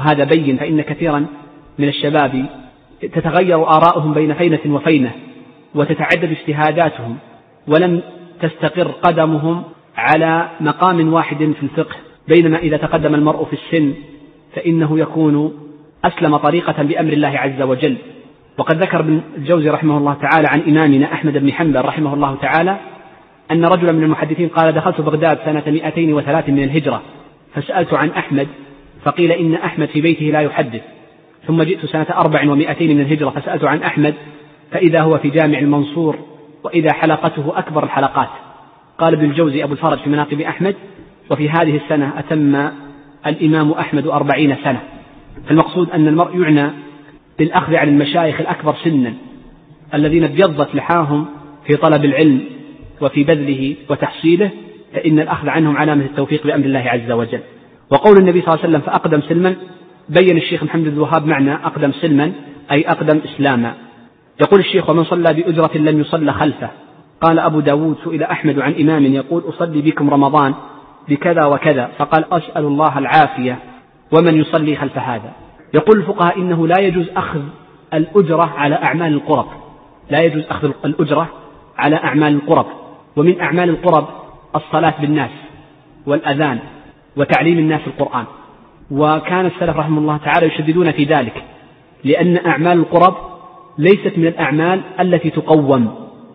وهذا بين، فإن كثيرا من الشباب تتغير آراؤهم بين فينة وفينة وتتعدد اجتهاداتهم، ولم تستقر قدمهم على مقام واحد في الفقه، بينما إذا تقدم المرء في السن فإنه يكون أسلم طريقة بأمر الله عز وجل. وقد ذكر ابن الجوزي رحمه الله تعالى عن إمامنا أحمد بن حنبل رحمه الله تعالى أن رجلا من المحدثين قال: دخلت بغداد سنة 203 من الهجرة فسألت عن أحمد فقيل إن أحمد في بيته لا يحدث، ثم جئت سنة 400 من الهجرة فسألت عن أحمد فإذا هو في جامع المنصور وإذا حلقته أكبر الحلقات. قال ابن الجوزي أبو الفرج في مناقب أحمد: وفي هذه السنة أتم الإمام أحمد 40 سنة. فالمقصود أن المرء يعنى بالأخذ عن المشايخ الأكبر سنا الذين ابيضت لحاهم في طلب العلم وفي بذله وتحصيله، فإن الأخذ عنهم علامة التوفيق بأمر الله عز وجل. وقول النبي صلى الله عليه وسلم: فأقدم سلما، بين الشيخ محمد بن الوهاب معنى أقدم سلما أي أقدم إسلاما. يقول الشيخ: ومن صلى بأجرة لم يصلى خلفه. قال أبو داود: سئل أحمد عن إمام يقول: أصلي بكم رمضان بكذا وكذا، فقال: أسأل الله العافية، ومن يصلي خلف هذا؟ يقول الفقهاء: إنه لا يجوز أخذ الأجرة على أعمال القرب، لا يجوز أخذ الأجرة على أعمال القرب. ومن أعمال القرب الصلاة بالناس والأذان وتعليم الناس القرآن، وكان السلف رحمه الله تعالى يشددون في ذلك، لأن أعمال القرب ليست من الأعمال التي تقوم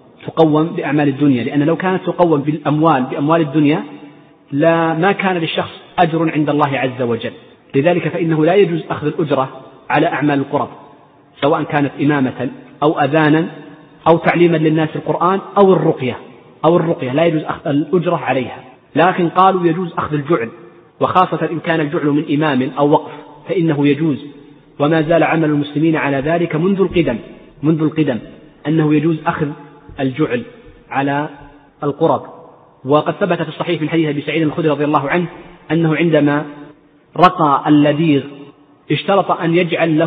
بأعمال الدنيا، لأن لو كانت تقوم بأموال الدنيا ما كان للشخص أجر عند الله عز وجل. لذلك فإنه لا يجوز أخذ الأجرة على أعمال القرب، سواء كانت إمامة أو أذانا أو تعليما للناس القرآن أو الرقية لا يجوز أخذ الأجرة عليها. لكن قالوا يجوز أخذ الجعل، وخاصة إن كان الجعل من إمام أو وقف فإنه يجوز، وما زال عمل المسلمين على ذلك منذ القدم أنه يجوز أخذ الجعل على القرب. وقد ثبت في الصحيح من حديث أبي سعيد الخدري رضي الله عنه أنه عندما رقى اللذيذ اشترط أن يجعل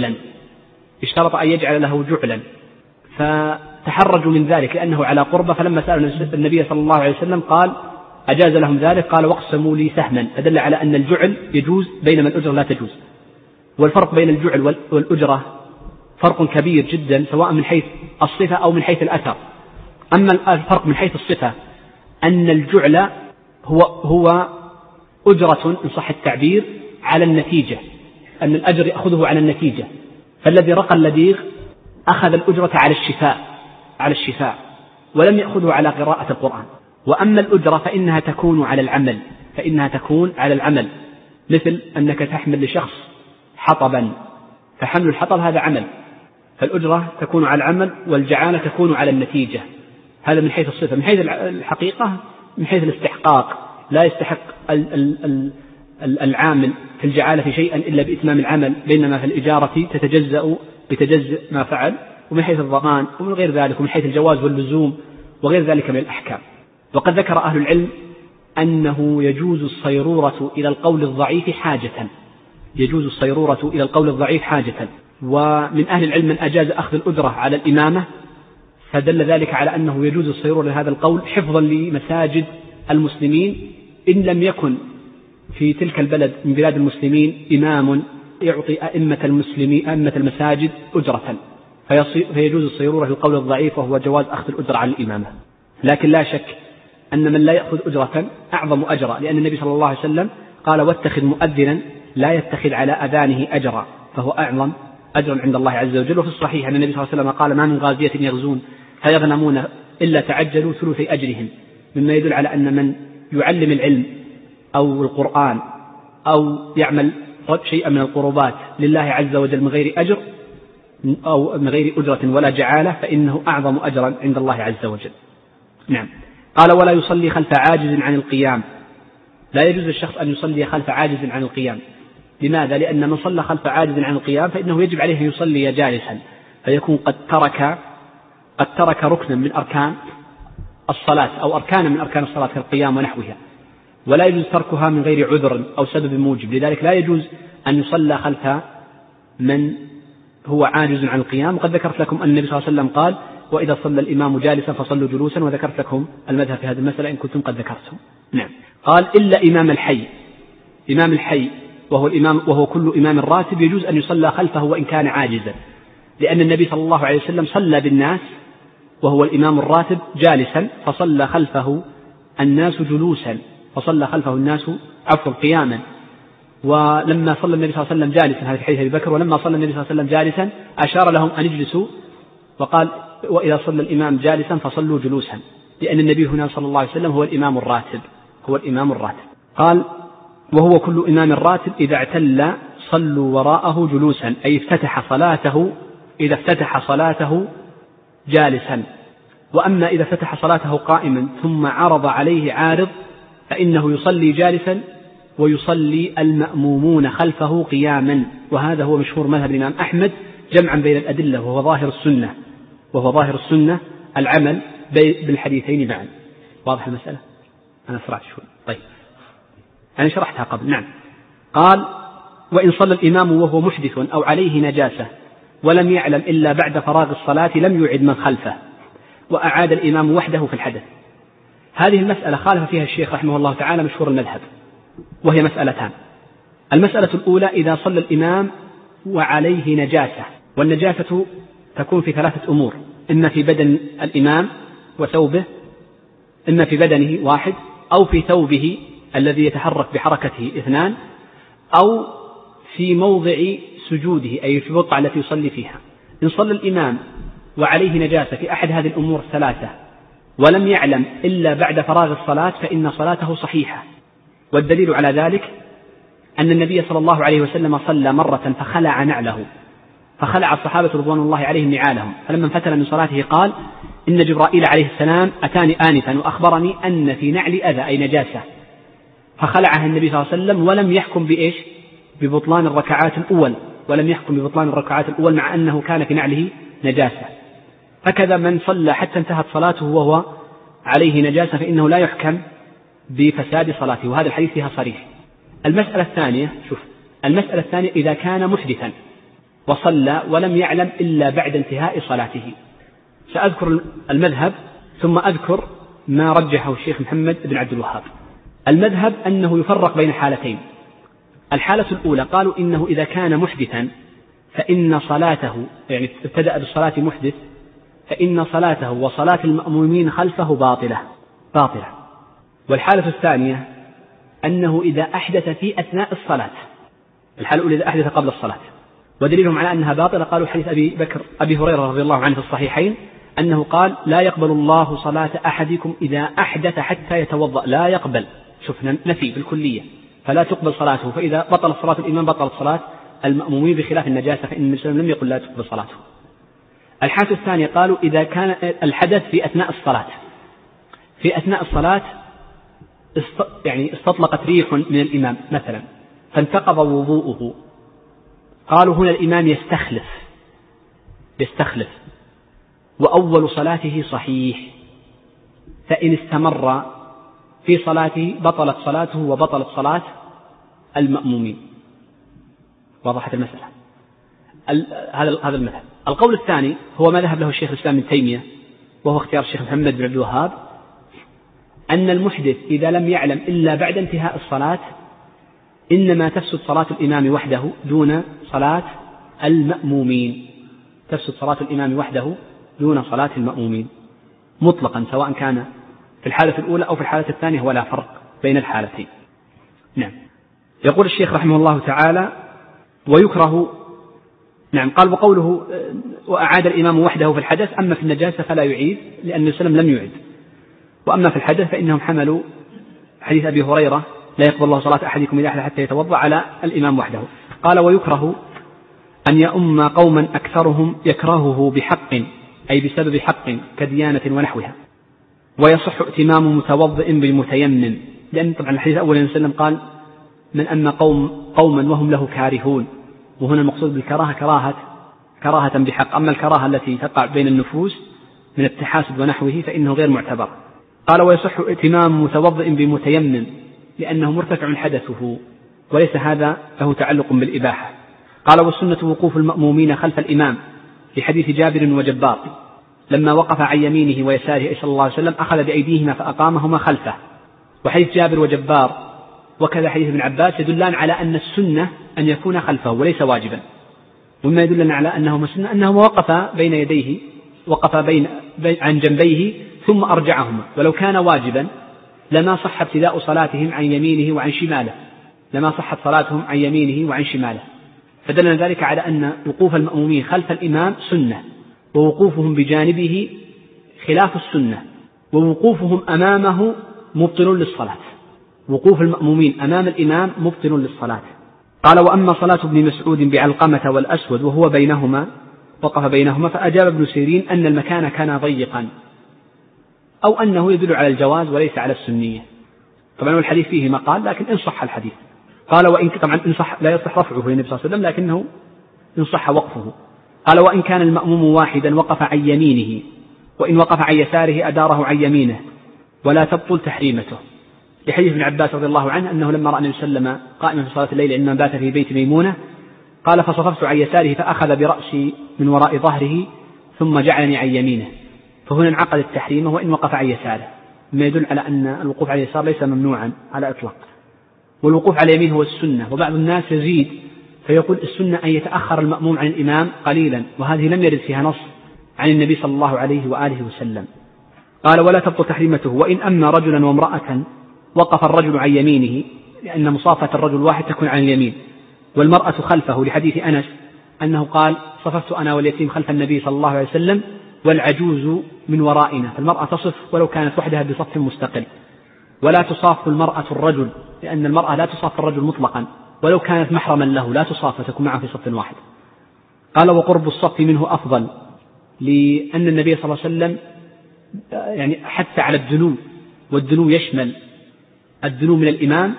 له جعلا فتحرجوا من ذلك لأنه على قربة، فلما سألوا النبي صلى الله عليه وسلم قال: أجاز لهم ذلك، قال: واقسموا لي سهما، فدل على أن الجعل يجوز بينما الأجرة لا تجوز. والفرق بين الجعل والأجرة فرق كبير جدا، سواء من حيث الصفة أو من حيث الأثر. أما الفرق من حيث الصفة أن الجعل هو أجرة إن صح التعبير على النتيجة، أن الأجر يأخذه على النتيجة، فالذي رقى اللذيذ أخذ الأجرة على الشفاء ولم يأخذه على قراءة القرآن. وأما الأجرة فإنها تكون على العمل، مثل أنك تحمل لشخص حطبا، فحمل الحطب هذا عمل، فالأجرة تكون على العمل والجعالة تكون على النتيجة. هذا من حيث الصفة. من حيث الحقيقة، من حيث الاستحقاق، لا يستحق العامل في الجعالة شيئا إلا بإتمام العمل، بينما في الإجارة بتجزئ ما فعل. ومن حيث الضمان ومن غير ذلك، ومن حيث الجواز واللزوم وغير ذلك من الأحكام. وقد ذكر أهل العلم أنه يجوز الصيرورة إلى القول الضعيف حاجة، ومن أهل العلم من أجاز أخذ الأجرة على الإمامة، فدل ذلك على أنه يجوز الصيرورة لهذا القول حفظا لمساجد المسلمين، إن لم يكن في تلك البلد من بلاد المسلمين إمام يعطي أئمة المساجد أجرة، فيجوز الصيرورة للقول الضعيف، وهو جواز أخذ الأجرة على الإمامة. لكن لا شك أن من لا يأخذ أجرة أعظم أجرا، لأن النبي صلى الله عليه وسلم قال: واتخذ مؤذنا لا يتخذ على أذانه أجرا، فهو أعظم أجرا عند الله عز وجل. وفي الصحيح أن النبي صلى الله عليه وسلم قال: ما من غازية يغزون فيغنمون إلا تعجلوا ثلثي أجرهم، مما يدل على أن من يعلم العلم أو القرآن أو يعمل شيئا من القربات لله عز وجل من غير أجر أو من غير أجرة ولا جعالة، فإنه أعظم أجرا عند الله عز وجل. نعم. قال: ولا يصلي خلف عاجز عن القيام. لا يجوز للشخص أن يصلي خلف عاجز عن القيام. لماذا؟ لأن من صلى خلف عاجز عن القيام فإنه يجب عليه أن يصلي جالسا، فيكون قد ترك ركنا من أركان الصلاة أو أركانا من أركان الصلاة كالقيام ونحوها، ولا يجوز تركها من غير عذر أو سبب موجب. لذلك لا يجوز أن يصلى خلف من هو عاجز عن القيام. وقد ذكرت لكم أن النبي صلى الله عليه وسلم قال: وإذا صلى الإمام جالسا فصلوا جلوسا، وذكرت لكم المذهب في هذه المسألة إن كنتم قد ذكرتم. نعم. قال: إلا إمام الحي وهو كل إمام راتب يجوز أن يصلى خلفه وإن كان عاجزا، لأن النبي صلى الله عليه وسلم صلى بالناس وهو الإمام الراتب جالسا، فصلى خلفه الناس جلوسا، فصلى خلفه الناس قياما. ولما صلى النبي صلى الله عليه وسلم جالسا، هذا في حديث أبي بكر، ولما صلى النبي صلى الله عليه وسلم جالسا أشار لهم أن يجلسوا وقال: وإذا صلى الإمام جالسا فصلوا جلوسا، لأن النبي هنا صلى الله عليه وسلم هو الإمام الراتب، هو الإمام الراتب. قال: وهو كل إمام راتب إذا اعتل صلوا وراءه جلوسا، أي إذا افتتح صلاته جالسا. وأما إذا فتح صلاته قائما ثم عرض عليه عارض فإنه يصلي جالسا ويصلي المأمومون خلفه قياما. وهذا هو مشهور مذهب الإمام أحمد جمعا بين الأدلة، وهو ظاهر السنة العمل بالحديثين معا. واضح المسألة؟ أنا سرعت شوي. طيب، أنا شرحتها قبل. نعم. قال: وإن صلى الإمام وهو محدث أو عليه نجاسة ولم يعلم إلا بعد فراغ الصلاة لم يعد من خلفه، وأعاد الإمام وحده في الحدث. هذه المسألة خالف فيها الشيخ رحمه الله تعالى مشهور المذهب، وهي مسألتان. المسألة الأولى: إذا صلى الإمام وعليه نجاسة، والنجاسة تكون في 3 أمور: إما في بدن الإمام وثوبه، إما في بدنه 1، أو في ثوبه الذي يتحرك بحركته 2، أو في موضع سجوده أي في البقعة التي يصلي فيها. إن صلى الإمام وعليه نجاسة في أحد هذه الأمور 3 ولم يعلم إلا بعد فراغ الصلاة فإن صلاته صحيحة. والدليل على ذلك أن النبي صلى الله عليه وسلم صلى مرة فخلع نعله، فخلع الصحابة رضوان الله عليهم نعالهم، فلما انفتل من صلاته قال: إن جبرائيل عليه السلام أتاني آنفا وأخبرني أن في نعلي أذى أي نجاسة، فخلعها النبي صلى الله عليه وسلم ولم يحكم ببطلان الركعات الأول، مع أنه كان في نعله نجاسة. فكذا من صلى حتى انتهت صلاته وهو عليه نجاسة فإنه لا يحكم بفساد صلاته، وهذا الحديث فيها صريح. المسألة الثانية: إذا كان محدثا وصلى ولم يعلم إلا بعد انتهاء صلاته. سأذكر المذهب ثم أذكر ما رجحه الشيخ محمد بن عبد الوهاب. المذهب أنه يفرق بين حالتين. الحالة الأولى قالوا إنه إذا كان محدثا فإن صلاته، يعني ابتدأ بالصلاة محدث، فإن صلاته وصلاة المأمومين خلفه باطلة. والحالة الثانية أنه إذا أحدث في أثناء الصلاة. الحالة الأولى إذا أحدث قبل الصلاة، ودليلهم على أنها باطلة قالوا حديث أبي هريرة رضي الله عنه في الصحيحين أنه قال: لا يقبل الله صلاة أحدكم إذا أحدث حتى يتوضأ. لا يقبل، شفنا نفي بالكلية، فلا تقبل صلاته. فإذا بطل صلاة الإمام بطلت صلاة المأمومين بخلاف النجاسة، فإن النبي صلى الله عليه وسلم لم يقل لا تقبل صلاته. الحالة الثانية قالوا إذا كان الحدث في أثناء الصلاة يعني استطلقت ريح من الإمام مثلا فانتقض وضوءه، قالوا هنا الإمام يستخلف وأول صلاته صحيح، فإن استمر في صلاته بطلت صلاته وبطلت صلاة المأمومين. وضحت المسألة. هذا المذهب. القول الثاني هو ما ذهب له الشيخ الإسلام ابن تيمية، وهو اختيار الشيخ محمد بن عبد الوهاب، أن المحدث إذا لم يعلم إلا بعد انتهاء الصلاة إنما تفسد صلاة الإمام وحده دون صلاة المأمومين، مطلقا، سواء كان في الحالة الأولى أو في الحالة الثانية، ولا فرق بين الحالتين. نعم. يقول الشيخ رحمه الله تعالى: ويكره. نعم. قال: وقوله وأعاد الإمام وحده في الحدث، أما في النجاسة فلا يعيد لأن النبي صلى الله عليه وسلم لم يعد، وأما في الحدث فإنهم حملوا حديث أبي هريرة: لا يقبل الله صلاة أحدكم إذا أحدث حتى يتوضأ على الإمام وحده. قال: ويكره أن يؤم قوما أكثرهم يكرهه بحق، أي بسبب حق كديانة ونحوها، ويصح ائتمام متوضئ بالمتيمم، لأن طبعا الحديث الأول النبي صلى الله عليه وسلم قال: من أما قوما وهم له كارهون، وهنا المقصود بالكراهة كراهة بحق. أما الكراهة التي تقع بين النفوس من التحاسد ونحوه فإنه غير معتبر. قال: ويصح ائتمام متوضئ بمتيمم لأنه مرتفع حدثه، وليس هذا له تعلق بالإباحة. قال: والسنة وقوف المأمومين خلف الإمام لحديث جابر وجبار لما وقف عن يمينه ويساره صلى الله عليه وسلم أخذ بأيديهما فأقامهما خلفه. وحديث جابر وجبار وكذا حديث ابن عباس يدلان على أن السنة أن يكون خلفه وليس واجبا. ومما يدلنا على أنه سنة أنه وقف بين يديه، وقف عن جنبيه ثم أرجعهما، ولو كان واجبا لما صح ابتداء صلاتهم عن يمينه وعن شماله، لما صحت صلاتهم عن يمينه وعن شماله. فدلنا ذلك على أن وقوف المأمومين خلف الإمام سنة، ووقوفهم بجانبه خلاف السنة، ووقوفهم أمامه مبطل للصلاة. وقوف المأمومين أمام الإمام مبطل للصلاة. قال: وأما صلاة ابن مسعود بعلقمة والأسود وهو بينهما، وقف بينهما، فأجاب ابن سيرين أن المكان كان ضيقا، أو أنه يدل على الجواز وليس على السنية. طبعا الحديث فيه مقال، لكن إن صح الحديث. قال: وإن طبعا إن صح لا يصح رفعه للنبي صلى الله عليه وسلم، لكنه إن صح وقفه. قال: وإن كان المأموم واحدا وقف عن يمينه، وإن وقف عن يساره أداره عن يمينه، ولا تبطل تحريمته. لحديث ابن عباس رضي الله عنه أنه لما رأى النبي صلى الله عليه وسلم قائما في صلاة الليل عندما بات في بيت ميمونة، قال: فصففت عن يساره فأخذ برأسي من وراء ظهره ثم جعلني عن يمينه. فهنا انعقد التحريم وإن وقف عن يساره، ما يدل على أن الوقوف على اليسار ليس ممنوعا على إطلاق. والوقوف على اليمين هو السنة. وبعض الناس يزيد فيقول السنة أن يتأخر المأموم عن الإمام قليلا، وهذه لم يرد فيها نص عن النبي صلى الله عليه وآله وسلم. قال: ولا تبطل تحريمته. وإن أما رجلا وامرأة وقف الرجل عن يمينه، لأن مصافة الرجل واحد تكون عن اليمين، والمرأة خلفه، لحديث أنس أنه قال: صففت أنا واليتيم خلف النبي صلى الله عليه وسلم والعجوز من ورائنا. فالمرأة تصف ولو كانت وحدها بصف مستقل. ولا تصاف المرأة الرجل، لأن المرأة لا تصاف الرجل مطلقا، ولو كانت محرما له لا تصاف وتكون معه في صف واحد. قال: وقرب الصف منه أفضل، لأن النبي صلى الله عليه وسلم يعني حتى على الدنو، والدنو يشمل الدنو من الإمام،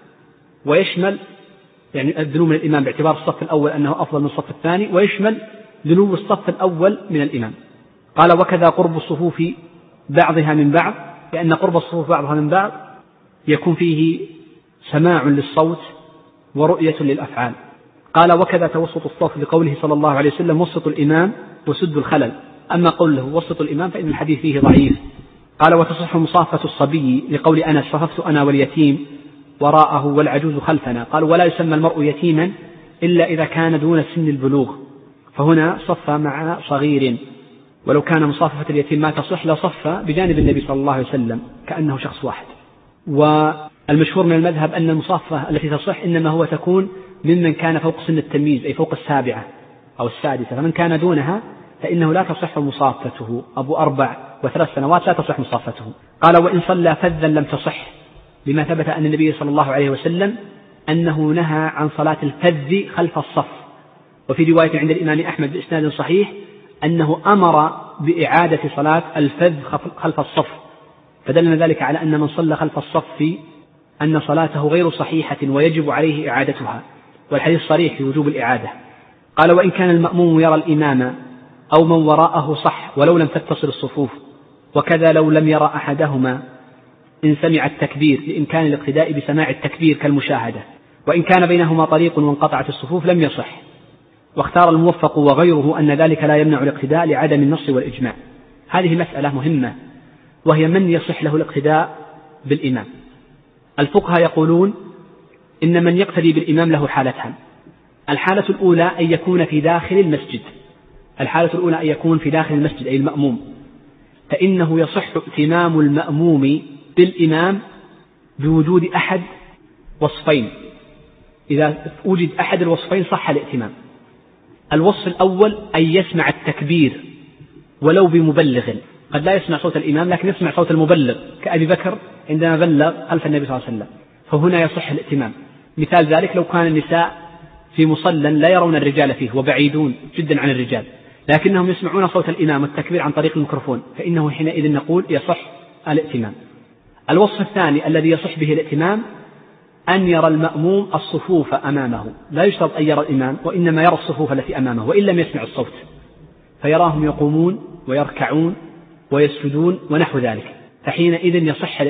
ويشمل يعني الدنو من الإمام باعتبار الصف الأول أنه أفضل من الصف الثاني، ويشمل دنو الصف الأول من الإمام. قال: وكذا قرب الصفوف بعضها من بعض، لأن قرب الصفوف بعضها من بعض يكون فيه سماع للصوت ورؤية للأفعال. قال: وكذا توسط الصف، لقوله صلى الله عليه وسلم: وسطوا الإمام وسدوا الخلل. أما قوله وسطوا الإمام فإن الحديث فيه ضعيف. قال: وتصح مصافة الصبي، لقول أنس: صففت أنا واليتيم وراءه والعجوز خلفنا. قال: ولا يسمى المرء يتيما إلا إذا كان دون سن البلوغ، فهنا صف مع صغير، ولو كان مصاففة اليتيم ما تصح لصف بجانب النبي صلى الله عليه وسلم كأنه شخص واحد. والمشهور من المذهب أن المصافة التي تصح إنما هو تكون ممن كان فوق سن التمييز، أي فوق 7 أو 6، فمن كان دونها فإنه لا تصح مصافته. أبو 4 و3 سنوات لا تصح مصافته. قال: وإن صلى فذا لم تصح، لما ثبت أن النبي صلى الله عليه وسلم أنه نهى عن صلاة الفذ خلف الصف. وفي رواية عند الإمام أحمد بإسناد صحيح أنه أمر بإعادة صلاة الفذ خلف الصف، فدلنا ذلك على أن من صلى خلف الصف أن صلاته غير صحيحة ويجب عليه إعادتها، والحديث صريح في وجوب الإعادة. قال: وإن كان المأموم يرى الإمام أو من وراءه صح ولو لم تتصل الصفوف، وكذا لو لم يرى أحدهما إن سمع التكبير، لإمكان الاقتداء بسماع التكبير كالمشاهدة. وإن كان بينهما طريق وانقطعت الصفوف لم يصح. واختار الموفق وغيره أن ذلك لا يمنع الاقتداء لعدم النص والإجماع. هذه مسألة مهمة، وهي من يصح له الاقتداء بالإمام. الفقهاء يقولون إن من يقتدي بالإمام له حالتان: الحالة الأولى أن يكون في داخل المسجد، الحالة الأولى أن يكون في داخل المسجد أي المأموم، فإنه يصح ائتمام المأموم بالإمام بوجود أحد وصفين. إذا وجد أحد الوصفين صح الائتمام. الوصف الأول أن يسمع التكبير ولو بمبلغ، قد لا يسمع صوت الإمام لكن يسمع صوت المبلغ، كأبي بكر عندما بلغ خلف النبي صلى الله عليه وسلم، فهنا يصح الائتمام. مثال ذلك لو كان النساء في مصلى لا يرون الرجال فيه وبعيدون جدا عن الرجال، لكنهم يسمعون صوت الإمام والتكبير عن طريق الميكروفون، فإنه حينئذ نقول يصح الائتمام. الوصف الثاني الذي يصح به الائتمام أن يرى المأموم الصفوف أمامه، لا يشترط أن يرى الإمام، وإنما يرى الصفوف التي أمامه وإن لم يسمع الصوت، فيراهم يقومون ويركعون ويسجدون ونحو ذلك، فحينئذ يصح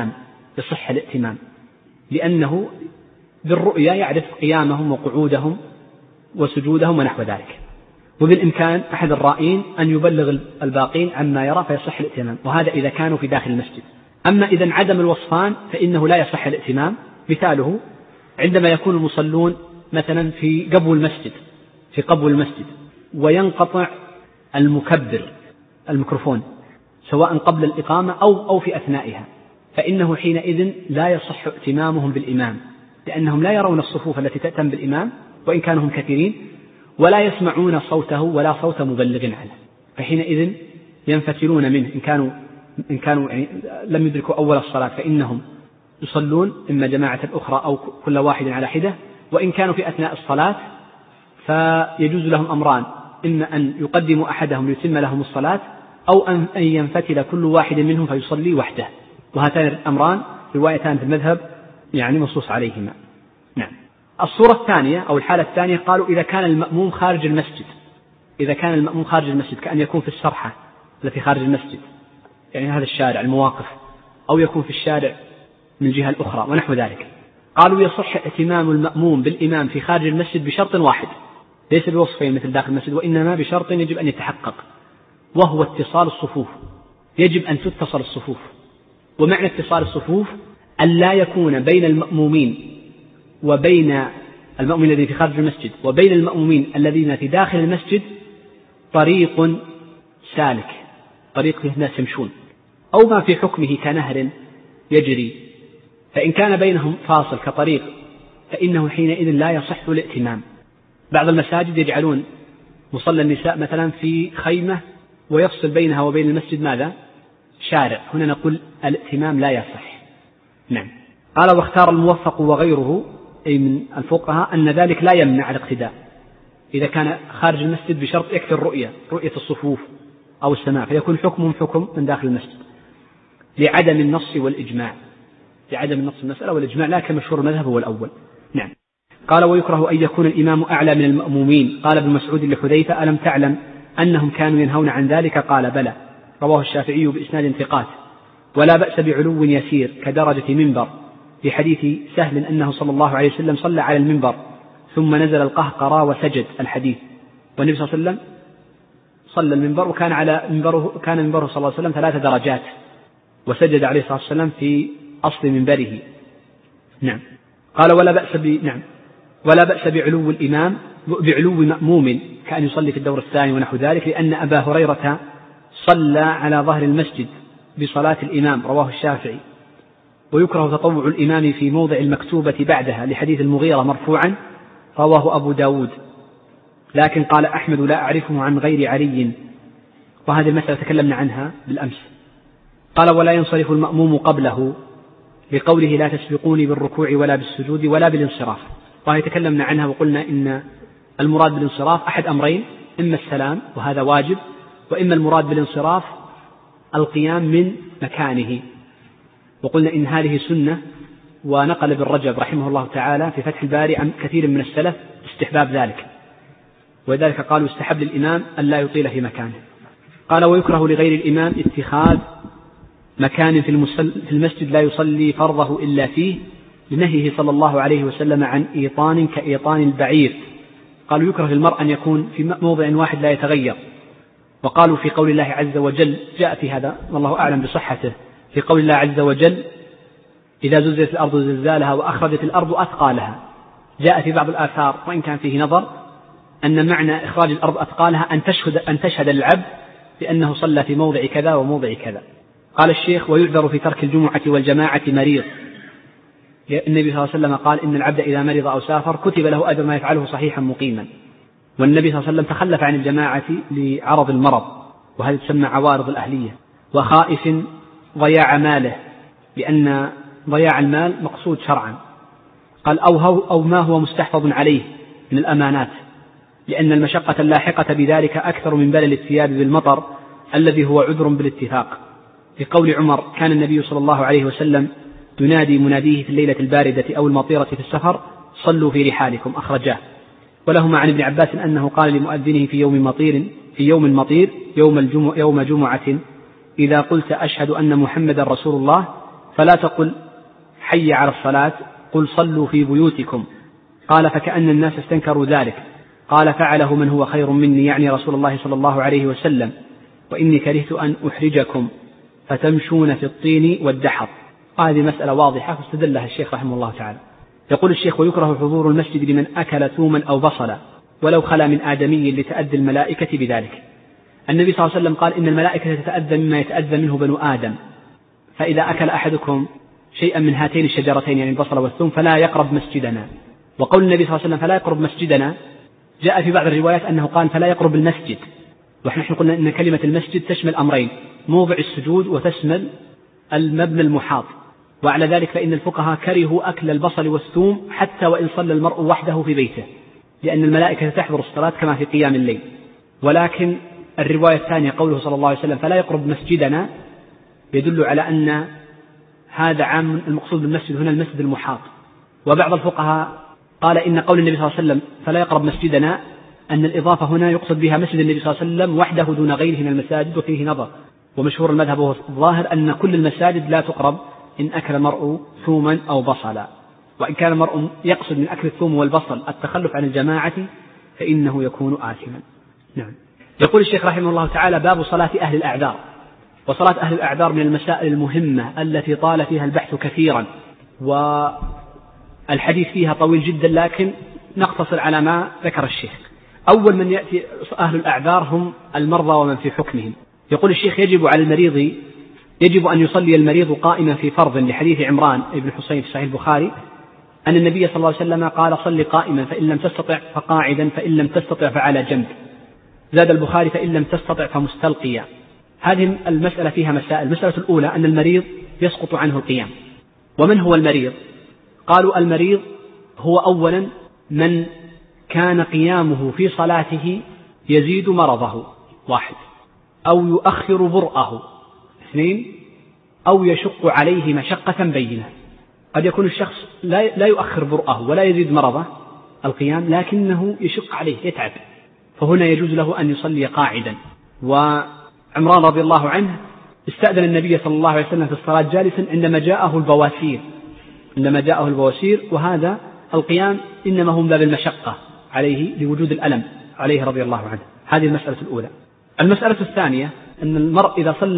الائتمام، لأنه بالرؤية يعرف قيامهم وقعودهم وسجودهم ونحو ذلك. وبالإمكان أحد الرائين أن يبلغ الباقين عما يرى فيصح الائتمام، وهذا إذا كانوا في داخل المسجد. أما إذا عدم الوصفان فإنه لا يصح الائتمام، مثاله عندما يكون المصلون مثلا في قبو المسجد وينقطع الميكروفون سواء قبل الإقامة أو في أثنائها، فإنه حينئذ لا يصح ائتمامهم بالإمام، لأنهم لا يرون الصفوف التي تأتم بالإمام وإن كانوا هم كثيرين، ولا يسمعون صوته ولا صوت مبلغ عنه، فحينئذ ينفتلون منه إن كانوا يعني لم يدركوا أول الصلاة، فإنهم يصلون إما جماعة أخرى أو كل واحد على حدة، وإن كانوا في أثناء الصلاة فيجوز لهم أمران: إما أن يقدموا أحدهم ليتم لهم الصلاة، أو أن ينفتل كل واحد منهم فيصلي وحده. وهاتان الأمران روايتان في المذهب يعني منصوص عليهما. نعم. الصورة الثانية أو الحالة الثانية قالوا إذا كان المأموم خارج المسجد، كأن يكون في السرحة التي خارج المسجد، يعني هذا الشارع المواقف، أو يكون في الشارع من الجهة الأخرى ونحو ذلك، قالوا يصح ائتمام المأموم بالإمام في خارج المسجد بشرط واحد، ليس بوصفين مثل داخل المسجد، وإنما بشرط يجب أن يتحقق، وهو اتصال الصفوف. يجب أن تتصل الصفوف. ومعنى اتصال الصفوف أن لا يكون بين المأمومين الذين في خارج المسجد وبين المأمومين الذين في داخل المسجد طريق سالك، طريق فيه الناس يمشون، أو ما في حكمه كنهر يجري، فإن كان بينهم فاصل كطريق فإنه حينئذ لا يصح الائتمام. بعض المساجد يجعلون مصلى النساء مثلا في خيمة ويفصل بينها وبين المسجد ماذا؟ شارع. هنا نقول الائتمام لا يصح. نعم. قال واختار الموفق وغيره أي من الفقهاء أن ذلك لا يمنع الاقتداء إذا كان خارج المسجد بشرط يكفي رؤية الصفوف أو السماع، فيكون حكم من داخل المسجد لعدم النص والإجماع، لعدم النص المسألة والإجماع، لا كمشهور المذهب هو الأول. نعم. قال ويكره أن يكون الإمام أعلى من المأمومين. قال ابن مسعود لحذيفة ألم تعلم أنهم كانوا ينهون عن ذلك؟ قال بلى. رواه الشافعي بإسناد ثقات. ولا بأس بعلو يسير كدرجة منبر، في حديث سهل أنه صلى الله عليه وسلم صلى على المنبر ثم نزل القهقرى وسجد، الحديث. والنبي صلى الله عليه وسلم صلى المنبر كان منبره صلى الله عليه وسلم 3 درجات، وسجد عليه الصلاة والسلام في أصل منبره. نعم. قال ولا بأس بعلو الإمام بعلو مأموم كأن يصلي في الدور الثاني ونحو ذلك، لأن أبا هريرة صلى على ظهر المسجد بصلاة الإمام، رواه الشافعي. ويكره تطوع الإمام في موضع المكتوبة بعدها، لحديث المغيرة مرفوعا رواه أبو داود، لكن قال أحمد لا أعرفه عن غير علي، وهذه المسألة تكلمنا عنها بالأمس. قال ولا ينصرف المأموم قبله، لقوله لا تسبقوني بالركوع ولا بالسجود ولا بالانصراف، وهي تكلمنا عنها وقلنا إن المراد بالانصراف أحد أمرين: إما السلام وهذا واجب، وإما المراد بالانصراف القيام من مكانه، وقلنا إن هذه سنة. ونقل ابن رجب رحمه الله تعالى في فتح الباري عن كثير من السلف استحباب ذلك، ولذلك قالوا يستحب للإمام أن لا يطيل في مكانه. قال ويكره لغير الإمام اتخاذ مكان في المسجد لا يصلي فرضه إلا فيه، لنهيه صلى الله عليه وسلم عن إيطان كإيطان البعير. قالوا يكره للمرء أن يكون في موضع واحد لا يتغير. وقالوا في قول الله عز وجل، جاء في هذا والله أعلم بصحته، في قول الله عز وجل إذا زلزلت الأرض زلزالها وأخرجت الأرض أثقالها، جاء في بعض الآثار وإن كان فيه نظر أن معنى إخراج الأرض أثقالها أن تشهد للعبد بأنه صلى في موضع كذا وموضع كذا. قال الشيخ ويعذر في ترك الجمعة والجماعة مريض. النبي صلى الله عليه وسلم قال إن العبد إذا مرض أو سافر كتب له أجر ما يفعله صحيحا مقيما، والنبي صلى الله عليه وسلم تخلف عن الجماعة لعرض المرض، وهذه تسمى عوارض الأهلية. وخائف ضياع ماله، لأن ضياع المال مقصود شرعا. قال أو ما هو مستحفظ عليه من الأمانات، لأن المشقة اللاحقة بذلك أكثر من بلل الثياب بالمطر الذي هو عذر بالاتفاق. في قول عمر كان النبي صلى الله عليه وسلم ينادي مناديه في الليلة الباردة أو المطيرة في السفر صلوا في رحالكم، أخرجاه. ولهما عن ابن عباس أنه قال لمؤذنه في يوم مطير يوم جمعة إذا قلت أشهد أن محمد رسول الله فلا تقل حي على الصلاة، قل صلوا في بيوتكم. قال فكأن الناس استنكروا ذلك. قال فعله من هو خير مني، يعني رسول الله صلى الله عليه وسلم، وإني كرهت أن أحرجكم فتمشون في الطين والدحر. هذه مسألة واضحة واستدل لها الشيخ رحمه الله تعالى. يقول الشيخ: ويكره حضور المسجد لمن أكل ثوما أو بصلا ولو خلا من آدمي لتأذي الملائكة بذلك. النبي صلى الله عليه وسلم قال: إن الملائكة تتأذى مما يتأذى منه بنو آدم، فإذا أكل أحدكم شيئا من هاتين الشجرتين يعني البصل والثوم فلا يقرب مسجدنا. وقول النبي صلى الله عليه وسلم فلا يقرب مسجدنا جاء في بعض الروايات أنه قال فلا يقرب المسجد، ونحن قلنا أن كلمة المسجد تشمل أمرين: موضع السجود وتشمل المبنى المحاط. وعلى ذلك فإن الفقهاء كرهوا أكل البصل والثوم حتى وإن صلى المرء وحده في بيته، لأن الملائكة تحضر الصلاة كما في قيام الليل. ولكن الرواية الثانية قوله صلى الله عليه وسلم فلا يقرب مسجدنا يدل على أن هذا عام، المقصود بالمسجد هنا المسجد المحاط. وبعض الفقهاء قال إن قول النبي صلى الله عليه وسلم فلا يقرب مسجدنا أن الإضافة هنا يقصد بها مسجد النبي صلى الله عليه وسلم وحده دون غيره من المساجد، وفيه نظر. ومشهور المذهب وهو الظاهر أن كل المساجد لا تقرب إن أكل المرء ثوما أو بصلا، وإن كان المرء يقصد من أكل الثوم والبصل التخلف عن الجماعة فإنه يكون آثما. نعم. يقول الشيخ رحمه الله تعالى: باب صلاة أهل الأعذار. وصلاة أهل الأعذار من المسائل المهمة التي طال فيها البحث كثيرا والحديث فيها طويل جدا، لكن نقتصر على ما ذكر الشيخ. أول من يأتي أهل الأعذار هم المرضى ومن في حكمهم. يقول الشيخ: يجب أن يصلي المريض قائما في فرض، لحديث عمران بن حسين في صحيح البخاري أن النبي صلى الله عليه وسلم قال: صل قائما، فإن لم تستطع فقاعدا، فإن لم تستطع فعلى جنب. زاد البخاري: فإن لم تستطع فمستلقيا. هذه المسألة فيها مسائل. المسألة الأولى أن المريض يسقط عنه القيام. ومن هو المريض؟ قالوا: المريض هو أولا من كان قيامه في صلاته يزيد مرضه، 1، أو يؤخر برءه، 2، أو يشق عليه مشقة بينة. قد يكون الشخص لا يؤخر برءه ولا يزيد مرضه القيام، لكنه يشق عليه يتعب، فهنا يجوز له أن يصلي قاعدا. وعمران رضي الله عنه استأذن النبي صلى الله عليه وسلم في الصلاة جالسا عندما جاءه البواسير، وهذا القيام إنما هم باب المشقة عليه لوجود الألم عليه رضي الله عنه. هذه المسألة الأولى. المسألة الثانية أن المرء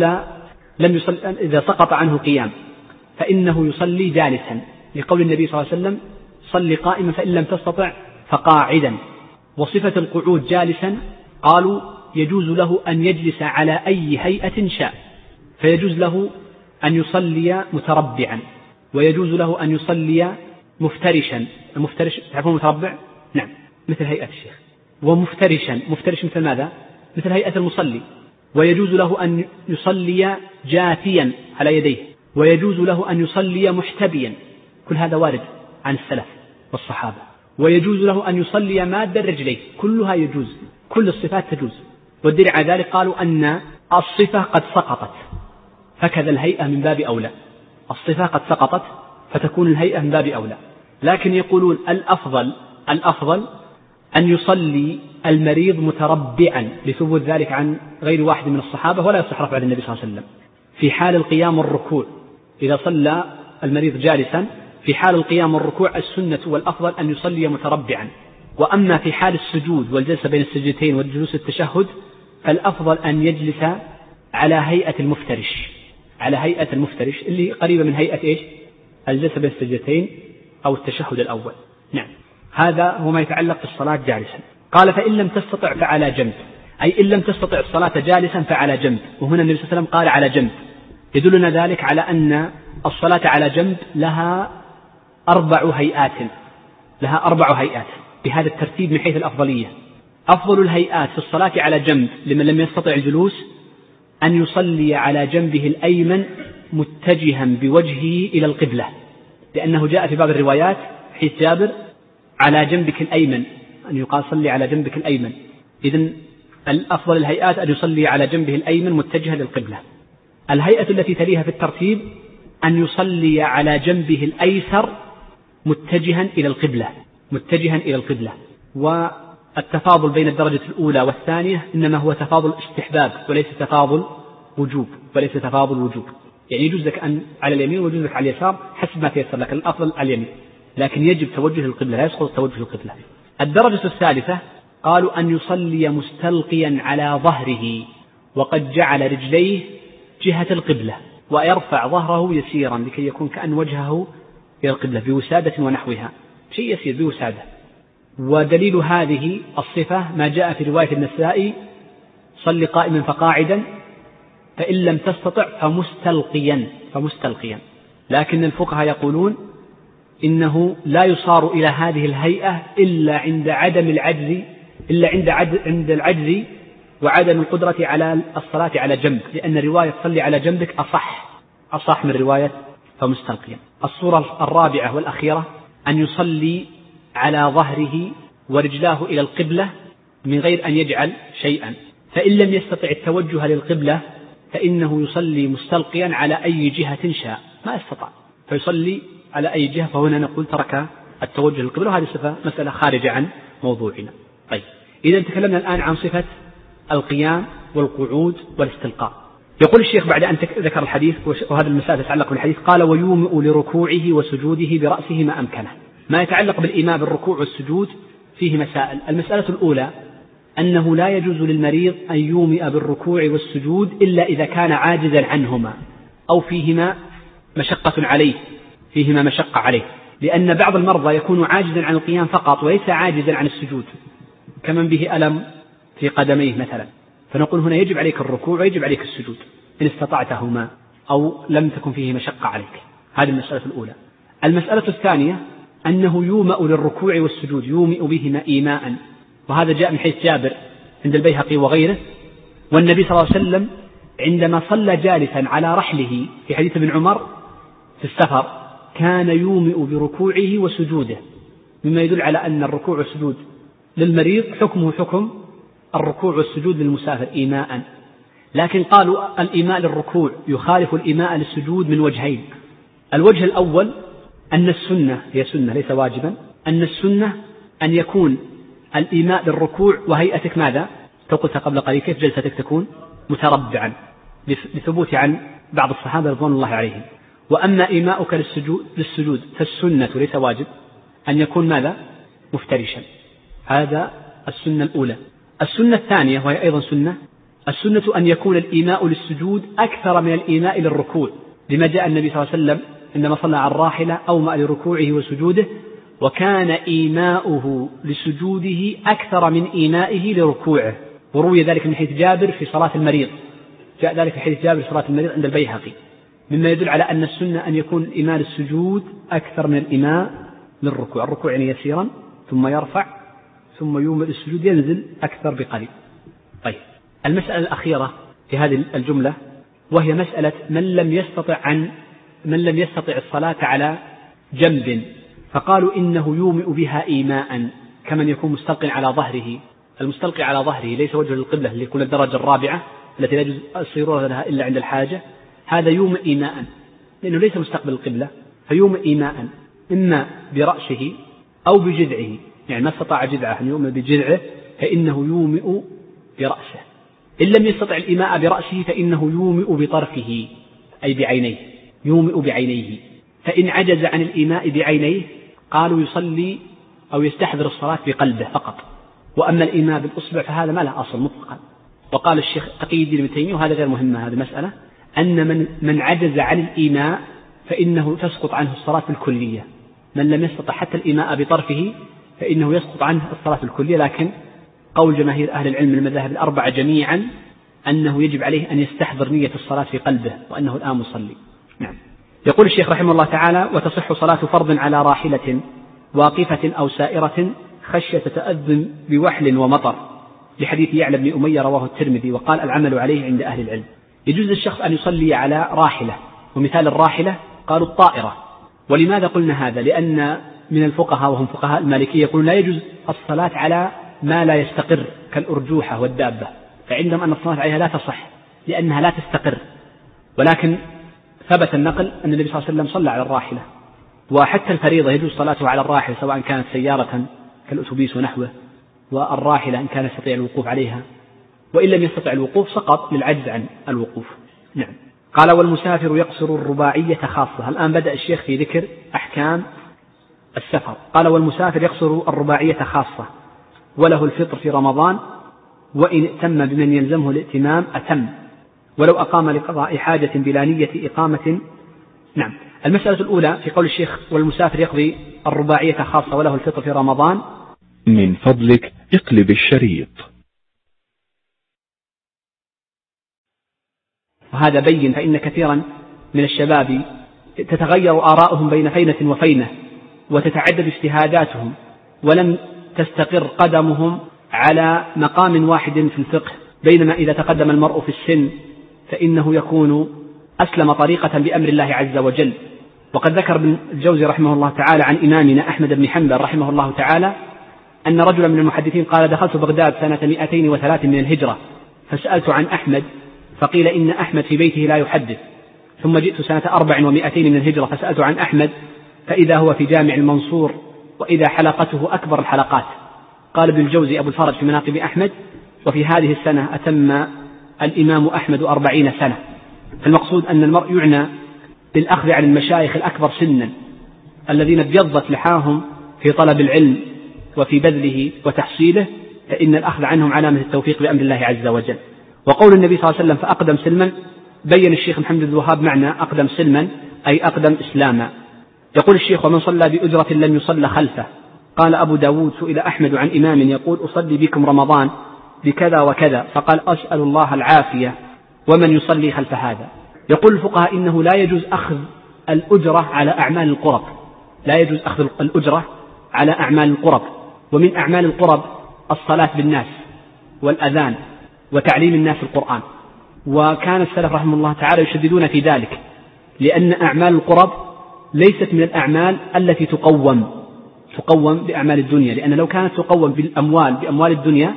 إذا سقط عنه قيام فإنه يصلي جالسا، لقول النبي صلى الله عليه وسلم: صل قائما، فإن لم تستطع فقاعدا. وصفة القعود جالسا قالوا يجوز له أن يجلس على أي هيئة شاء، فيجوز له أن يصلي متربعا، ويجوز له أن يصلي مفترشا. المفترش تعرفون متربع؟ نعم، مثل هيئة الشيخ. ومفترشا، مفترش مثل ماذا؟ مثل هيئة المصلي. ويجوز له أن يصلي جاثيا على يديه، ويجوز له أن يصلي محتبيا. كل هذا وارد عن السلف والصحابة. ويجوز له أن يصلي ماد الرجلين، كلها يجوز، كل الصفات تجوز. والدليل على ذلك قالوا أن الصفة قد سقطت فكذا الهيئة من باب أولى. الصفة قد سقطت فتكون الهيئة من باب أولى. لكن يقولون الأفضل أن يصلي المريض متربعا، لثبوت ذلك عن غير واحد من الصحابة، ولا يصح رفع النبي صلى الله عليه وسلم في حال القيام والركوع. إذا صلى المريض جالسا في حال القيام والركوع السنة والأفضل أن يصلي متربعا. وأما في حال السجود والجلسة بين السجدتين والجلوس التشهد فالأفضل أن يجلس على هيئة المفترش اللي قريبة من هيئة الجلسة بين السجدتين أو التشهد الأول. نعم، هذا هو ما يتعلق بالصلاة جالسا. قال: فإن لم تستطع فعلى جنب، أي إن لم تستطع الصلاة جالسا فعلى جنب. وهنا النبي صلى الله عليه وسلم قال على جنب، يدلنا ذلك على أن الصلاة على جنب لها 4 هيئات بهذا الترتيب من حيث الأفضلية. أفضل الهيئات في الصلاة على جنب لمن لم يستطع الجلوس أن يصلي على جنبه الأيمن متجها بوجهه إلى القبلة، لأنه جاء في بعض الروايات حيث جابر: على جنبك الأيمن، أن يقال صلي على جنبك الأيمن. إذن الأفضل الهيئات أن يصلي على جنبه الأيمن متجها للقبلة. الهيئة التي تليها في الترتيب أن يصلي على جنبه الأيسر متجها إلى القبلة. والتفاضل بين الدرجة الأولى والثانية إنما هو تفاضل استحباب وليس تفاضل وجوب. يعني يجوز لك أن على اليمين ويجوز لك على اليسار حسب ما تيسر لك، الأفضل على اليمين، لكن يجب توجه للقبلة، لا يسقط التوجه للقبلة. الدرجة الثالثة قالوا أن يصلي مستلقيا على ظهره وقد جعل رجليه جهة القبلة، ويرفع ظهره يسيرا لكي يكون كأن وجهه إلى القبلة بوسادة ونحوها، شيء يسير بوسادة. ودليل هذه الصفة ما جاء في رواية النسائي: صل قائما فقاعدا فإن لم تستطع فمستلقيا. لكن الفقهاء يقولون إنه لا يصار إلى هذه الهيئة إلا عند العجز وعدم القدرة على الصلاة على جنب، لأن رواية صلي على جنبك أصح من رواية فمستلقيا. الصورة الرابعة والأخيرة أن يصلي على ظهره ورجلاه إلى القبلة من غير أن يجعل شيئا، فإن لم يستطع التوجه للقبلة فإنه يصلي مستلقيا على أي جهة شاء، ما استطاع فيصلي على أي جهة، فهنا نقول ترك التوجه للقبلة، وهذه صفة مسألة خارجة عن موضوعنا. طيب، إذا تكلمنا الآن عن صفة القيام والقعود والاستلقاء. يقول الشيخ بعد أن ذكر الحديث، وهذا المسألة تتعلق بالحديث، قال: ويومئ لركوعه وسجوده برأسه ما أمكنه. ما يتعلق بالإيماء بالركوع والسجود فيه مسائل. المسألة الأولى أنه لا يجوز للمريض أن يومئ بالركوع والسجود إلا إذا كان عاجزا عنهما أو فيهما مشقة عليه، لأن بعض المرضى يكون عاجزا عن القيام فقط وليس عاجزا عن السجود، كمن به ألم في قدميه مثلا، فنقول هنا يجب عليك الركوع ويجب عليك السجود إن استطعتهما أو لم تكن فيه مشقة عليك. هذه المسألة الأولى. المسألة الثانية أنه يومئ للركوع والسجود، يومئ بهما إيماء، وهذا جاء من حيث جابر عند البيهقي وغيره. والنبي صلى الله عليه وسلم عندما صلى جالسا على رحله في حديث ابن عمر في السفر كان يومئ بركوعه وسجوده، مما يدل على أن الركوع والسجود للمريض حكمه حكم الركوع والسجود للمسافر إيماء. لكن قالوا الإيماء للركوع يخالف الإيماء للسجود من وجهين. الوجه الأول أن السنة هي سنة ليس واجبا، أن السنة أن يكون الإيماء للركوع وهيئتك ماذا؟ قلت قبل قليل كيف جلستك تكون متربعا لثبوت عن بعض الصحابة رضوان الله عليهم. وأما إيماؤك للسجود فالسنة ليس واجب أن يكون ماذا؟ مفترشا. هذا السنة الأولى. السنة الثانية وهي أيضا سنة، السنة أن يكون الإيماء للسجود أكثر من الإيماء للركوع، لما جاء النبي صلى الله عليه وسلم عندما صلى على الراحلة أومأ لركوعه وسجوده، وكان إيماؤه لسجوده أكثر من إيمائه لركوعه، وروي ذلك من حديث جابر في صلاة المريض، جاء ذلك في حديث جابر في صلاة المريض عند البيهقي، مما يدل على أن السنة أن يكون الإيماء للسجود أكثر من الإيماء للركوع. الركوع يعني يسيرا ثم يرفع ثم يومئ للسجود ينزل أكثر بقليل. طيب، المسألة الأخيرة في هذه الجملة وهي مسألة من لم يستطع الصلاة على جنب، فقالوا إنه يومئ بها إيماء كمن يكون مستلقي على ظهره. المستلقي على ظهره ليس وجه للقبلة اللي يكون الدرجة الرابعة التي لا يجوز الصيرورة لها إلا عند الحاجة، هذا يومئ إيماء لأنه ليس مستقبل القبلة، فيومئ إيماء إما برأسه أو بجذعه، يعني ما استطاع جذعه أن يومئ بجذعه فإنه يومئ برأسه. إن لم يستطع الإيماء برأسه فإنه يومئ بطرفه أي بعينيه، يومئ بعينيه. فإن عجز عن الإيماء بعينيه قالوا يصلي أو يستحضر الصلاة بقلبه فقط، وأما الإيماء بالأصبع فهذا ما له أصل مطلقا. وقال الشيخ تقي الدين ابن تيمية وهذا غير مهم هذه مسألة، أن من عجز عن الإيماء فإنه تسقط عنه الصلاة بالكلية، من لم يستطع حتى الإيماء بطرفه فإنه يسقط عنه الصلاة بالكلية. لكن قول جماهير أهل العلم من المذاهب الأربعة جميعا أنه يجب عليه أن يستحضر نية الصلاة في قلبه وأنه الآن مصلي. نعم. يقول الشيخ رحمه الله تعالى: وتصح صلاة فرض على راحلة واقفة أو سائرة خشية تأذن بوحل ومطر، لحديث يعلى بن أمية رواه الترمذي، وقال العمل عليه عند أهل العلم. يجوز للشخص أن يصلي على راحلة، ومثال الراحلة قالوا الطائرة. ولماذا قلنا هذا؟ لأن من الفقهاء وهم فقهاء المالكية يقولون لا يجوز الصلاة على ما لا يستقر كالأرجوحة والدابة، فعندهم أن الصلاة عليها لا تصح لأنها لا تستقر. ولكن ثبت النقل أن النبي صلى الله عليه وسلم صلى على الراحلة، وحتى الفريضة يجوز صلاته على الراحلة سواء كانت سيارة كالأتوبيس ونحوه، والراحلة إن كان يستطيع الوقوف عليها، وإن لم يستطع الوقوف سقط للعجز عن الوقوف. نعم. قال: والمسافر يقصر الرباعية خاصة. الآن بدأ الشيخ في ذكر أحكام السفر. قال: والمسافر يقصر الرباعية خاصة، وله الفطر في رمضان، وإن ائتم بمن يلزمه الائتمام أتم، ولو أقام لقضاء حاجة بلا نية إقامة. نعم. المسألة الأولى في قول الشيخ والمسافر يقضي الرباعية خاصة وله الفطر في رمضان. من فضلك اقلب الشريط. وهذا بين، فإن كثيرا من الشباب تتغير آراؤهم بين فينة وفينة وتتعدد اجتهاداتهم ولم تستقر قدمهم على مقام واحد في الفقه، بينما إذا تقدم المرء في السن فإنه يكون أسلم طريقة بأمر الله عز وجل. وقد ذكر ابن الجوزي رحمه الله تعالى عن إمامنا أحمد بن حنبل رحمه الله تعالى أن رجلا من المحدثين قال: دخلت بغداد سنة 203 من الهجرة فسألت عن أحمد فقيل إن أحمد في بيته لا يحدث، ثم جئت سنة 400 من الهجرة فسألت عن أحمد فإذا هو في جامع المنصور وإذا حلقته أكبر الحلقات. قال ابن الجوزي أبو الفرج في مناقب أحمد: وفي هذه السنة أتم الإمام أحمد 40 سنة. فالمقصود أن المرء يعنى بالأخذ عن المشايخ الأكبر سنا الذين ابيضت لحاهم في طلب العلم وفي بذله وتحصيله، فإن الأخذ عنهم علامة التوفيق بأمر الله عز وجل. وقول النبي صلى الله عليه وسلم: فأقدم سلما، بين الشيخ محمد بن الوهاب معنى أقدم سلما أي أقدم إسلاما. يقول الشيخ: ومن صلى بأجرة لم يصلى خلفه. قال أبو داود: سئل أحمد عن إمام يقول: أصلي بكم رمضان بكذا وكذا، فقال: أسأل الله العافية، ومن يصلي خلف هذا؟ يقول الفقهاء: إنه لا يجوز أخذ الأجرة على أعمال القرب، لا يجوز أخذ الأجرة على أعمال القرب. ومن أعمال القرب الصلاة بالناس والأذان وتعليم الناس القرآن. وكان السلف رحمه الله تعالى يشددون في ذلك، لأن أعمال القرب ليست من الأعمال التي تقوم بأعمال الدنيا، لأن لو كانت تقوم بأموال الدنيا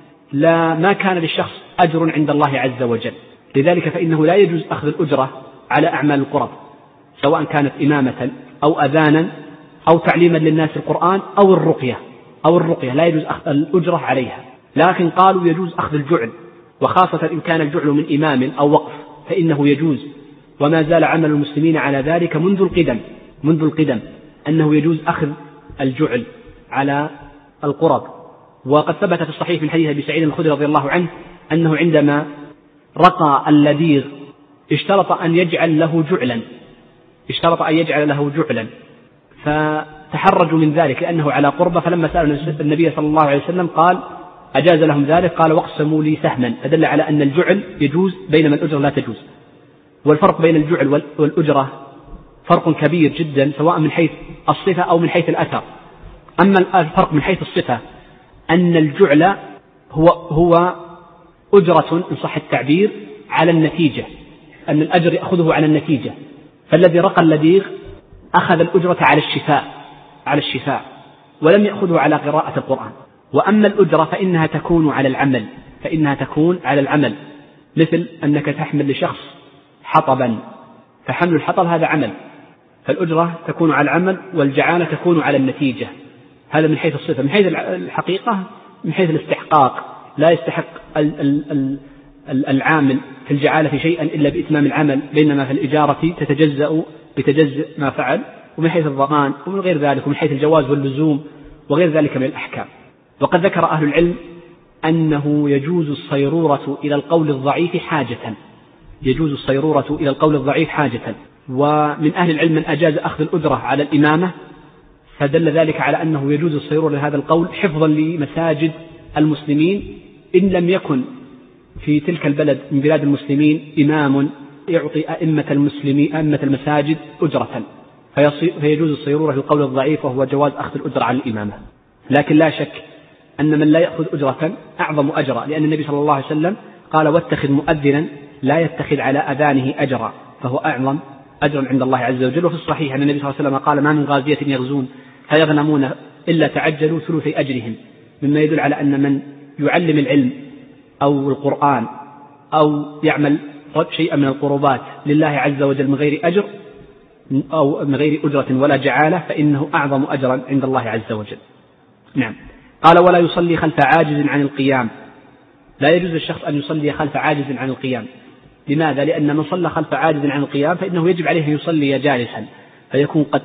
ما كان للشخص أجر عند الله عز وجل. لذلك فإنه لا يجوز أخذ الأجرة على أعمال القرب، سواء كانت إمامة أو أذانا أو تعليما للناس القرآن أو الرقية لا يجوز أخذ الأجرة عليها. لكن قالوا يجوز أخذ الجعل، وخاصة إن كان الجعل من إمام أو وقف فإنه يجوز، وما زال عمل المسلمين على ذلك منذ القدم أنه يجوز أخذ الجعل على القرب. وقد ثبت في الصحيح من حديث أبي سعيد الخدري رضي الله عنه أنه عندما رقى اللذيذ اشترط أن يجعل له جعلا فتحرجوا من ذلك لأنه على قربة، فلما سألوا النبي صلى الله عليه وسلم قال: أجاز لهم ذلك، قال: واقسموا لي سهما، فدل على أن الجعل يجوز بينما الأجرة لا تجوز. والفرق بين الجعل والأجرة فرق كبير جدا، سواء من حيث الصفة أو من حيث الأثر. أما الفرق من حيث الصفة أن الجعل هو أجرة إن صح التعبير على النتيجة، أن الأجر يأخذه على النتيجة. فالذي رقى اللذيذ أخذ الأجرة على الشفاء ولم يأخذه على قراءة القرآن. وأما الأجرة فإنها تكون على العمل، مثل أنك تحمل لشخص حطبا، فحمل الحطب هذا عمل، فالأجرة تكون على العمل والجعالة تكون على النتيجة. هذا من حيث الصفة. من حيث الحقيقة، من حيث الاستحقاق، لا يستحق العامل في الجعالة شيئا إلا بإتمام العمل، بينما في الإجارة بتجزئ ما فعل. ومن حيث الضمان ومن غير ذلك، ومن حيث الجواز واللزوم وغير ذلك من الأحكام. وقد ذكر أهل العلم أنه يجوز الصيرورة إلى القول الضعيف حاجة. ومن أهل العلم من أجاز أخذ الأجرة على الإمامة، فدل ذلك على أنه يجوز الصيرورة لهذا القول حفظا لمساجد المسلمين، إن لم يكن في تلك البلد من بلاد المسلمين إمام يعطي أئمة المساجد أجرة، فيجوز الصيرورة للقول الضعيف، وهو جواز أخذ الأجرة على الإمامة. لكن لا شك أن من لا يأخذ أجرة أعظم أجرا، لأن النبي صلى الله عليه وسلم قال: واتخذ مؤذنا لا يتخذ على أذانه أجرا، فهو أعظم أجرا عند الله عز وجل. وفي الصحيح أن النبي صلى الله عليه وسلم قال: ما من غازية يغزون فيغنمون إلا تعجلوا ثلثي أجرهم، مما يدل على أن من يعلم العلم أو القرآن أو يعمل شيئا من القربات لله عز وجل من غير أجر أو من غير أجرة ولا جعالة، فإنه أعظم أجرا عند الله عز وجل. نعم. قال: ولا يصلي خلف عاجز عن القيام. لا يجوز للشخص أن يصلي خلف عاجز عن القيام. لماذا؟ لأن من صلى خلف عاجز عن القيام فإنه يجب عليه أن يصلي جالسا، فيكون قد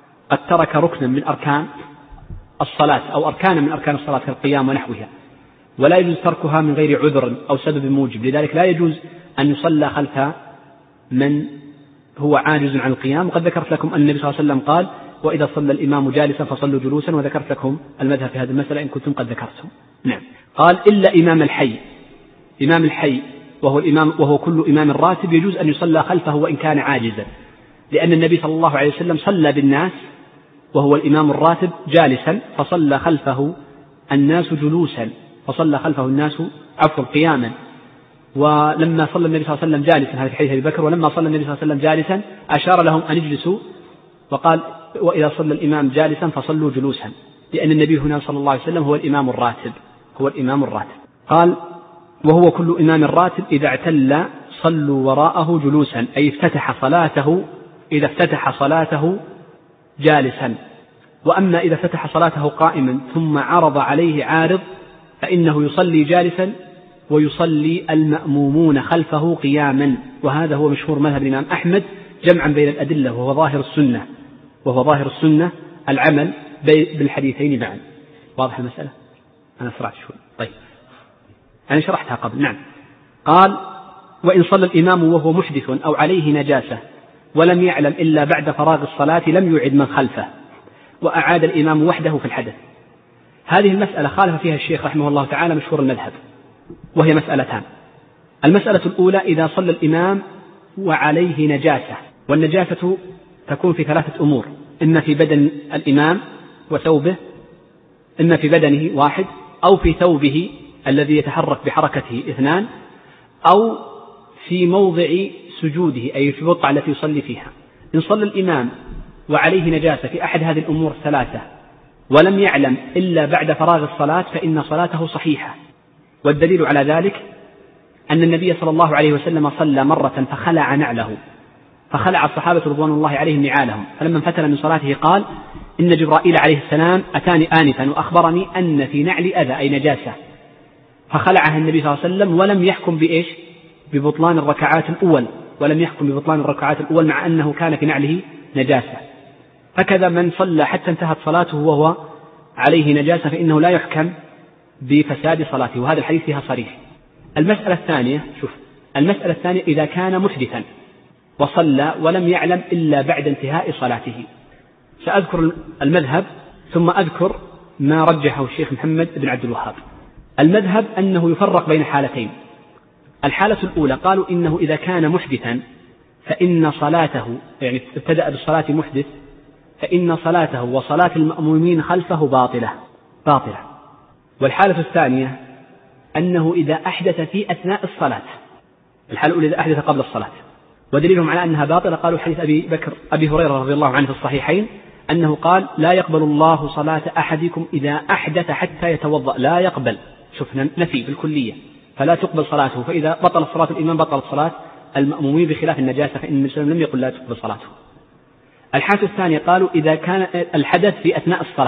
ترك ركنا من أركان الصلاة أو أركانا من أركان الصلاة كالقيام ونحوها. ولا يجوز تركها من غير عذر أو سبب موجب، لذلك لا يجوز أن يصلى خلف من هو عاجز عن القيام. وقد ذكرت لكم أن النبي صلى الله عليه وسلم قال وإذا صلى الإمام جالسا فصلوا جلوسا، وذكرت لكم المذهب في هذه المسألة إن كنتم قد ذكرتم. نعم. قال إلا إمام الحي، إمام الحي وهو كل إمام راتب يجوز أن يصلى خلفه وإن كان عاجزا، لأن النبي صلى الله عليه وسلم صلى بالناس وهو الإمام الراتب جالسا فصلى خلفه الناس جلوسا، فصلى خلفه الناس قياما. ولما صلى النبي صلى الله عليه وسلم جالسا، هذا في حديث أبي بكر، ولما صلى النبي صلى الله عليه وسلم جالسا أشار لهم أن يجلسوا وقال وإذا صلى الإمام جالسا فصلوا جلوسا، لأن النبي هنا صلى الله عليه وسلم هو الإمام الراتب، هو الإمام الراتب. قال وهو كل إمام راتب إذا اعتل صلوا وراءه جلوسا، أي إذا افتتح صلاته جالسا. وأما إذا فتح صلاته قائما ثم عرض عليه عارض فإنه يصلي جالسا ويصلي المأمومون خلفه قياما، وهذا هو مشهور مذهب الإمام أحمد جمعا بين الأدلة، وهو ظاهر السنة العمل بالحديثين معا. واضح المسألة؟ أنا سرعت شوي. طيب أنا شرحتها قبل. نعم. قال وإن صلى الإمام وهو محدث أو عليه نجاسة ولم يعلم إلا بعد فراغ الصلاة لم يعد من خلفه، وأعاد الإمام وحده في الحدث. هذه المسألة خالف فيها الشيخ رحمه الله تعالى مشهور المذهب، وهي مسألتان. المسألة الأولى إذا صلى الإمام وعليه نجاسة، والنجاسة تكون في ثلاثة أمور: إما في بدن الإمام وثوبه، إما في بدنه واحد، أو في ثوبه الذي يتحرك بحركته اثنان، أو في موضع سجوده أي في البقعة التي يصلي فيها. إن صلى الإمام وعليه نجاسة في أحد هذه الأمور الثلاثة ولم يعلم إلا بعد فراغ الصلاة فإن صلاته صحيحة. والدليل على ذلك أن النبي صلى الله عليه وسلم صلى مرة فخلع نعله، فخلع الصحابة رضوان الله عليهم نعالهم، فلما انفتل من صلاته قال إن جبرائيل عليه السلام أتاني آنفا وأخبرني أن في نعلي أذى أي نجاسة، فخلعها النبي صلى الله عليه وسلم ولم يحكم ببطلان الركعات الأول مع أنه كان في نعله نجاسة. هكذا من صلى حتى انتهت صلاته وهو عليه نجاسة فإنه لا يحكم بفساد صلاته، وهذا الحديث فيها صريح. المسألة الثانية إذا كان محدثا وصلى ولم يعلم إلا بعد انتهاء صلاته. سأذكر المذهب ثم أذكر ما رجحه الشيخ محمد بن عبد الوهاب. المذهب أنه يفرق بين حالتين. الحالة الأولى قالوا إنه إذا كان محدثا فإن صلاته، يعني ابتدأ بالصلاة محدث، فإن صلاته وصلاة المأمومين خلفه باطلة. والحالة الثانية أنه إذا أحدث في أثناء الصلاة، الحالة الأولى إذا أحدث قبل الصلاة، ودليلهم على أنها باطلة قالوا حديث أبي هريرة رضي الله عنه في الصحيحين أنه قال لا يقبل الله صلاة أحدكم إذا أحدث حتى يتوضأ، لا يقبل، شفنا نفي بالكلية، فلا تقبل صلاته، فإذا بطل صلاة الإمام بطلت صلاة المأمومين بخلاف النجاسة، فإن النبي صلى الله عليه وسلم لم يقل لا تقبل صلاته. الحالة الثانية قالوا إذا كان الحدث في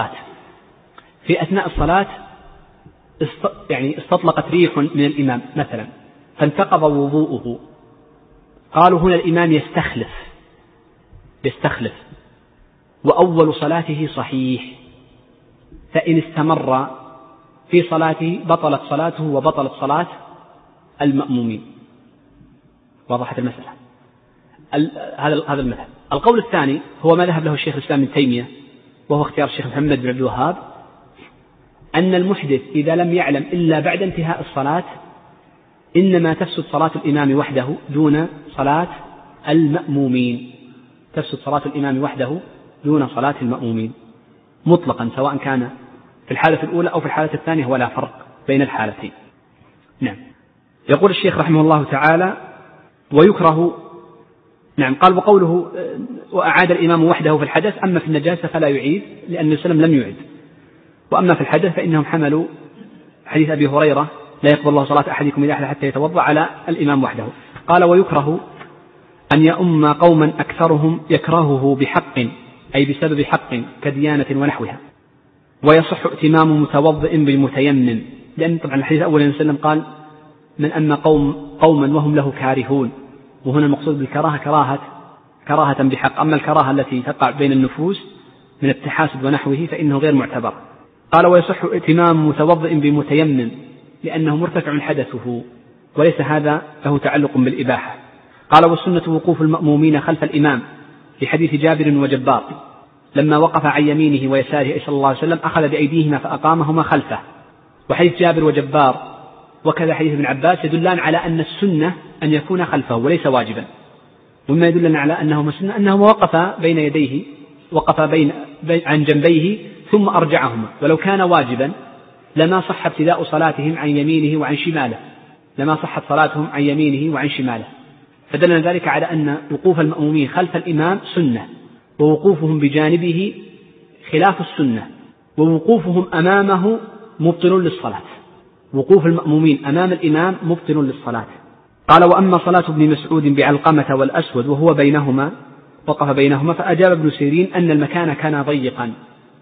أثناء الصلاة يعني استطلقت ريح من الإمام مثلا فانتقض وضوءه، قالوا هنا الإمام يستخلف وأول صلاته صحيح، فإن استمر في صلاته بطلت صلاته وبطلت صلاة المأمومين. وضحت المسألة. هذا المذهب. القول الثاني هو ما ذهب له الشيخ الإسلام ابن تيمية وهو اختيار الشيخ محمد بن عبد الوهاب، أن المحدث إذا لم يعلم إلا بعد انتهاء الصلاة إنما تفسد صلاة الإمام وحده دون صلاة المأمومين، تفسد صلاة الإمام وحده دون صلاة المأمومين مطلقا، سواء كان في الحالة الأولى أو في الحالة الثانية، ولا فرق بين الحالتين. نعم. يقول الشيخ رحمه الله تعالى ويكره. نعم. قال وقوله وأعاد الإمام وحده في الحدث، أما في النجاسة فلا يعيد لأن السلام لم يعد، وأما في الحدث فإنهم حملوا حديث أبي هريرة لا يقبل الله صلاة أحدكم إذا أحدث حتى يتوضأ على الإمام وحده. قال ويكره أن يؤم قوما أكثرهم يكرهه بحق أي بسبب حق كديانة ونحوها، ويصح ائتمام متوضئ بالمتيمم، لأن طبعا الحديث الأول صلى الله عليه وسلم قال من أما قوما وهم له كارهون، وهنا المقصود بالكراهة كراهة بحق. أما الكراهة التي تقع بين النفوس من التحاسد ونحوه فإنه غير معتبر. قال ويصح ائتمام متوضئ بمتيمم لأنه مرتفع حدثه، وليس هذا له تعلق بالإباحة. قال والسنة وقوف المأمومين خلف الإمام لحديث جابر وجبار لما وقف عن يمينه ويساره صلى الله عليه وسلم أخذ بأيديهما فأقامهما خلفه. وحديث جابر وجبار وكذا حديث ابن عباس يدلان على أن السنة أن يكون خلفه وليس واجبا. وما يدلنا على أنه سنة أنه وقف بين يديه، وقف عن جنبيه ثم أرجعهما، ولو كان واجبا لما صح ابتداء صلاتهم عن يمينه وعن شماله، لما صحت صلاتهم عن يمينه وعن شماله. فدلنا ذلك على أن وقوف المأمومين خلف الإمام سنة، ووقوفهم بجانبه خلاف السنة، ووقوفهم أمامه مبطل للصلاة. وقوف المأمومين أمام الإمام مبطل للصلاة. قال وأما صلاة ابن مسعود بعلقمة والأسود وهو بينهما وقف بينهما فأجاب ابن سيرين أن المكان كان ضيقا،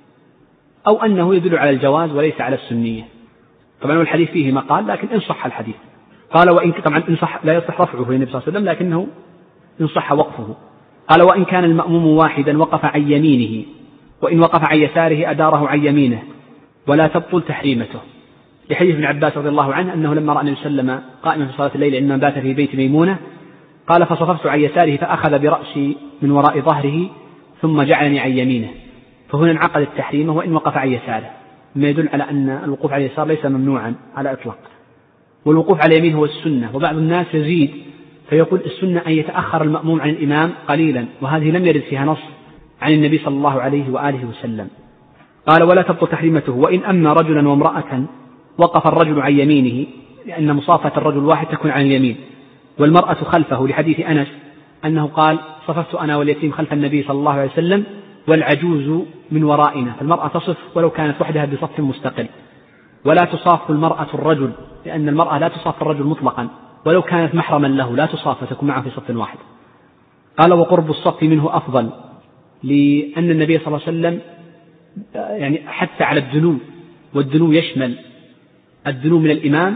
أو أنه يدل على الجواز وليس على السنية. طبعا الحديث فيه مقال لكن إن صح الحديث. قال وإن طبعا إن صح لا يصح رفعه للنبي صلى الله عليه وسلم، لكنه إن صح وقفه. قال وإن كان المأموم واحدا وقف عن يمينه، وإن وقف عن يساره أداره عن يمينه ولا تبطل تحريمته، لحديث ابن عباس رضي الله عنه أنه لما رأى النبي صلى الله عليه وسلم قائما في صلاة الليل عندما بات في بيت ميمونة قال فصففت عن يساره فأخذ برأسي من وراء ظهره ثم جعلني عن يمينه، فهنا انعقد التحريم وإن وقف عن يساره، ما يدل على أن الوقوف على اليسار ليس ممنوعا على إطلاق. والوقوف على اليمين هو السنة. وبعض الناس يزيد فيقول السنة أن يتأخر المأموم عن الإمام قليلا، وهذه لم يرد فيها نص عن النبي صلى الله عليه وآله وسلم. قال ولا تبطل تحريمته وإن أما رجلا وامرأة وقف الرجل عن يمينه، لأن مصافة الرجل واحد تكون عن اليمين والمرأة خلفه، لحديث أنس أنه قال صففت أنا واليتيم خلف النبي صلى الله عليه وسلم والعجوز من ورائنا، فالمرأة تصف ولو كانت وحدها بصف مستقل. ولا تصاف المرأة الرجل، لأن المرأة لا تصاف الرجل مطلقا ولو كانت محرما له لا تصاف وتكون معه في صف واحد. قال وقرب الصف منه أفضل، لأن النبي صلى الله عليه وسلم يعني حث على الدنو، والدنو يشمل الدنو من الإمام،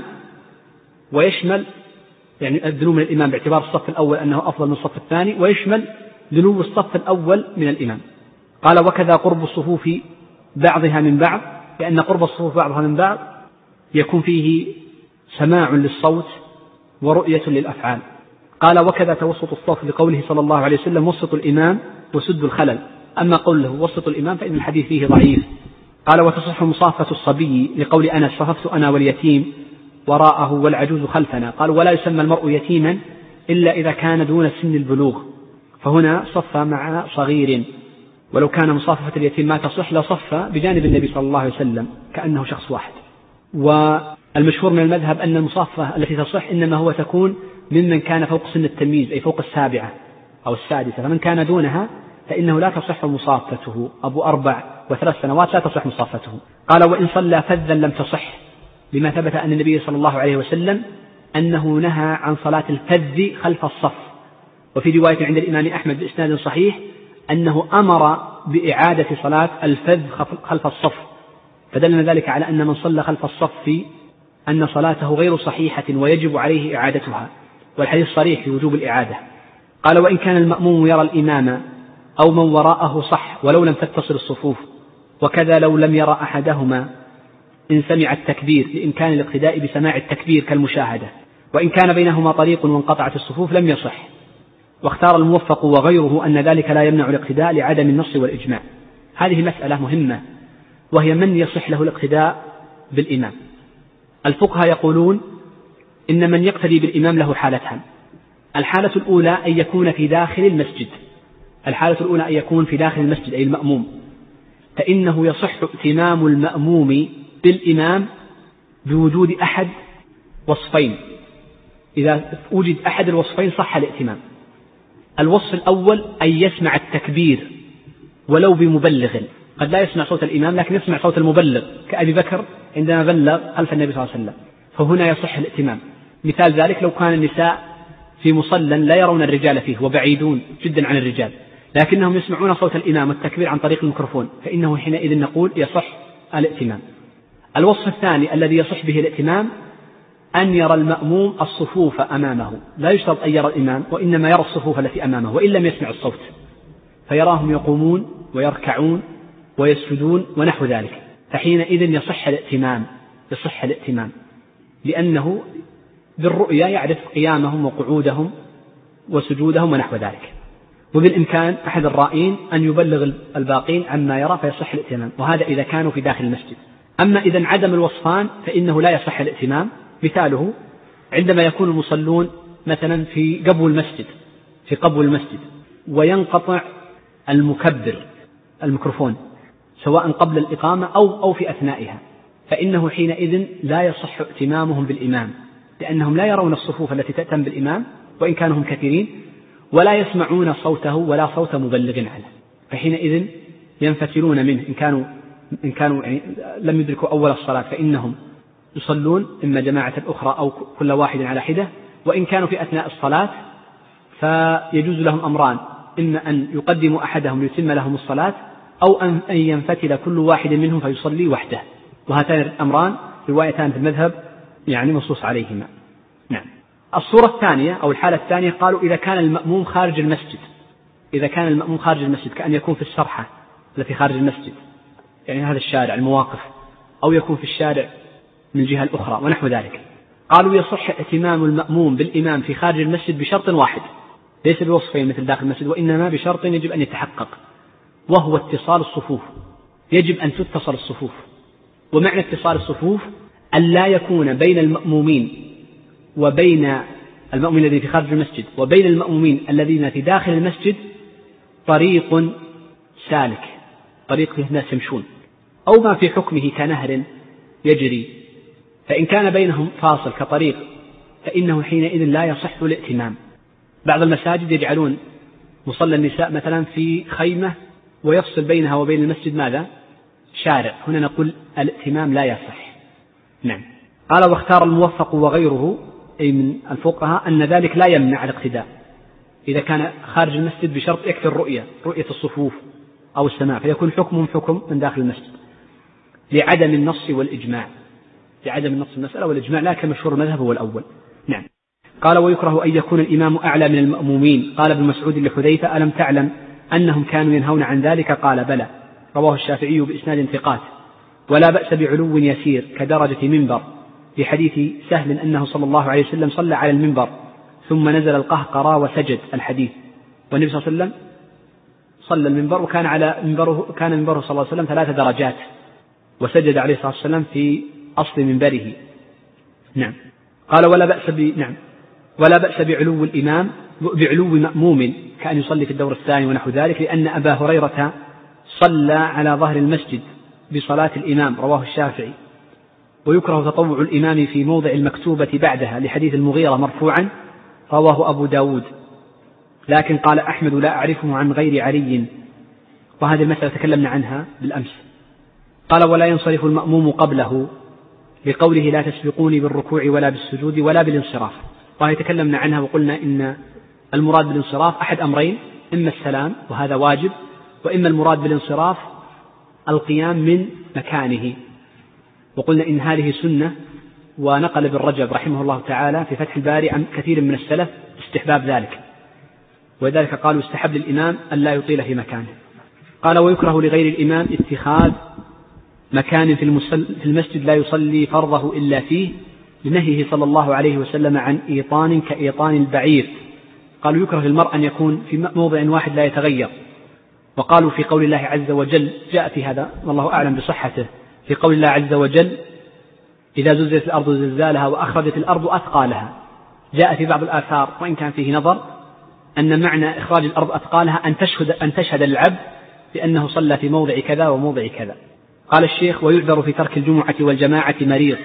ويشمل يعني الدنو من الإمام باعتبار الصف الأول أنه أفضل من الصف الثاني، ويشمل دنو الصف الأول من الإمام. قال وكذا قرب الصفوف بعضها من بعض، لأن قرب الصفوف بعضها من بعض يكون فيه سماع للصوت ورؤية للأفعال. قال وكذا توسط الصف لقوله صلى الله عليه وسلم وسط الإمام وسد الخلل. أما قوله وسط الإمام فإن الحديث فيه ضعيف. قال وتصح مصافة الصبي لقول أنس صففت أنا واليتيم وراءه والعجوز خلفنا. قال ولا يسمى المرء يتيما إلا إذا كان دون سن البلوغ، فهنا صف مع صغير، ولو كان مصاففة اليتيم ما تصح لصف بجانب النبي صلى الله عليه وسلم كأنه شخص واحد. والمشهور من المذهب أن المصافة التي تصح إنما هو تكون ممن كان فوق سن التمييز، أي فوق 7 أو 6، فمن كان دونها فإنه لا تصح مصافته. أبو 4 و3 سنوات لا تصح مصافته. قال وإن صلى فذا لم تصح، لما ثبت أن النبي صلى الله عليه وسلم أنه نهى عن صلاة الفذ خلف الصف، وفي رواية عند الإمام أحمد بإسناد صحيح أنه أمر بإعادة صلاة الفذ خلف الصف، فدلنا ذلك على أن من صلى خلف الصف أن صلاته غير صحيحة ويجب عليه إعادتها، والحديث صريح في وجوب الإعادة. قال وإن كان المأموم يرى الإمام أو من وراءه صح ولو لم تتصل الصفوف، وكذا لو لم يرى أحدهما إن سمع التكبير لإمكان الاقتداء بسماع التكبير كالمشاهدة، وإن كان بينهما طريق وانقطعت الصفوف لم يصح. واختار الموفق وغيره أن ذلك لا يمنع الاقتداء لعدم النص والإجماع. هذه مسألة مهمة، وهي من يصح له الاقتداء بالإمام. الفقهاء يقولون إن من يقتدي بالإمام له حالتان. الحالة الأولى أن يكون في داخل المسجد، الحالة الأولى أن يكون في داخل المسجد أي المأموم، فإنه يصح ائتمام المأموم بالإمام بوجود أحد وصفين. إذا وجد أحد الوصفين صح الائتمام. الوصف الأول أن يسمع التكبير ولو بمبلغ، قد لا يسمع صوت الإمام لكن يسمع صوت المبلغ كأبي بكر عندما بلغ خلف النبي صلى الله عليه وسلم، فهنا يصح الائتمام. مثال ذلك لو كان النساء في مصلى لا يرون الرجال فيه وبعيدون جدا عن الرجال، لكنهم يسمعون صوت الإمام والتكبير عن طريق الميكروفون، فإنه حينئذ نقول يصح الائتمام. الوصف الثاني الذي يصح به الائتمام أن يرى المأموم الصفوف أمامه، لا يشترط أن يرى الإمام، وإنما يرى الصفوف التي أمامه وإن لم يسمع الصوت، فيراهم يقومون ويركعون ويسجدون ونحو ذلك، فحينئذ يصح الائتمام. لأنه بالرؤيا يعرف قيامهم وقعودهم وسجودهم ونحو ذلك. وبالإمكان أحد الرائين أن يبلغ الباقين عما يرى فيصح الائتمام، وهذا إذا كانوا في داخل المسجد. أما إذا انعدم الوصفان فإنه لا يصح الائتمام. مثاله عندما يكون المصلون مثلا في قبو المسجد وينقطع الميكروفون سواء قبل الإقامة أو في أثنائها، فإنه حينئذ لا يصح ائتمامهم بالإمام، لأنهم لا يرون الصفوف التي تأتم بالإمام وإن كانوا هم كثيرين، ولا يسمعون صوته ولا صوت مبلغ عنه، فحينئذ ينفتلون منه. إن كانوا يعني لم يدركوا أول الصلاة فإنهم يصلون إما جماعة أخرى أو كل واحد على حدة، وإن كانوا في أثناء الصلاة فيجوز لهم أمران: إما أن يقدموا أحدهم ليتم لهم الصلاة، أو أن ينفتل كل واحد منهم فيصلي وحده. وهاتان الأمران روايتان في المذهب يعني منصوص عليهما. نعم. الصورة الثانية أو الحالة الثانية قالوا إذا كان المأموم خارج المسجد، كأن يكون في السرحة التي خارج المسجد، يعني هذا الشارع المواقف، أو يكون في الشارع من الجهة الأخرى ونحو ذلك، قالوا يصح ائتمام المأموم بالإمام في خارج المسجد بشرط واحد، ليس بوصفين مثل داخل المسجد، وإنما بشرط يجب أن يتحقق، وهو اتصال الصفوف. يجب أن تتصل الصفوف. ومعنى اتصال الصفوف أن لا يكون بين المأمومين الذين في خارج المسجد وبين المأمومين الذين في داخل المسجد طريق سالك، طريق فيه الناس يمشون، أو ما في حكمه كنهر يجري، فإن كان بينهم فاصل كطريق فإنه حينئذ لا يصح الائتمام. بعض المساجد يجعلون مصلى النساء مثلا في خيمة ويفصل بينها وبين المسجد ماذا؟ شارع. هنا نقول الائتمام لا يصح. نعم. قال واختار الموفق وغيره أي من الفقهاء أن ذلك لا يمنع الاقتداء إذا كان خارج المسجد بشرط يكفي رؤية الصفوف أو السماع، فيكون حكم من داخل المسجد لعدم النص والإجماع، لعدم النص المسألة والإجماع، لكن مشهور المذهب هو الأول. نعم. قال ويكره أن يكون الإمام أعلى من المأمومين. قال ابن مسعود لحذيفة ألم تعلم أنهم كانوا ينهون عن ذلك؟ قال بلى. رواه الشافعي بإسناد ثقات. ولا بأس بعلو يسير كدرجة منبر، لحديث سهل أنه صلى الله عليه وسلم صلى على المنبر ثم نزل القهقرى وسجد، الحديث. والنبي صلى الله عليه وسلم صلى المنبر وكان منبره صلى الله عليه وسلم 3 درجات، وسجد عليه الصلاة والسلام في أصل منبره. نعم. قال ولا بأس بعلو الإمام بعلو مأموم كأن يصلي في الدور الثاني ونحو ذلك، لأن أبا هريرة صلى على ظهر المسجد بصلاة الإمام، رواه الشافعي. ويكره تطوع الإمام في موضع المكتوبة بعدها، لحديث المغيرة مرفوعا، رواه أبو داود، لكن قال أحمد لا أعرفه عن غير علي، وهذه المسألة تكلمنا عنها بالأمس. قال ولا ينصرف المأموم قبله، لقوله لا تسبقوني بالركوع ولا بالسجود ولا بالانصراف، وهذه تكلمنا عنها وقلنا إن المراد بالانصراف أحد أمرين: إما السلام وهذا واجب، وإما المراد بالانصراف القيام من مكانه، وقلنا إن هذه سنة. ونقل ابن رجب رحمه الله تعالى في فتح الباري عن كثير من السلف استحباب ذلك، ولذلك قالوا استحب للإمام أن لا يطيل في مكانه. قال ويكره لغير الإمام اتخاذ مكان في المسجد لا يصلي فرضه إلا فيه، لنهيه صلى الله عليه وسلم عن إيطان كإيطان البعير. قالوا يكره للمرء أن يكون في موضع واحد لا يتغير. وقالوا في قول الله عز وجل، جاء في هذا والله أعلم بصحته، في قول الله عز وجل إذا زلزلت الأرض زلزالها وأخرجت الأرض أثقالها، جاء في بعض الآثار وإن كان فيه نظر أن معنى إخراج الأرض أثقالها أن تشهد العبد بأنه صلى في موضع كذا وموضع كذا. قال الشيخ ويعذر في ترك الجمعة والجماعة مريض.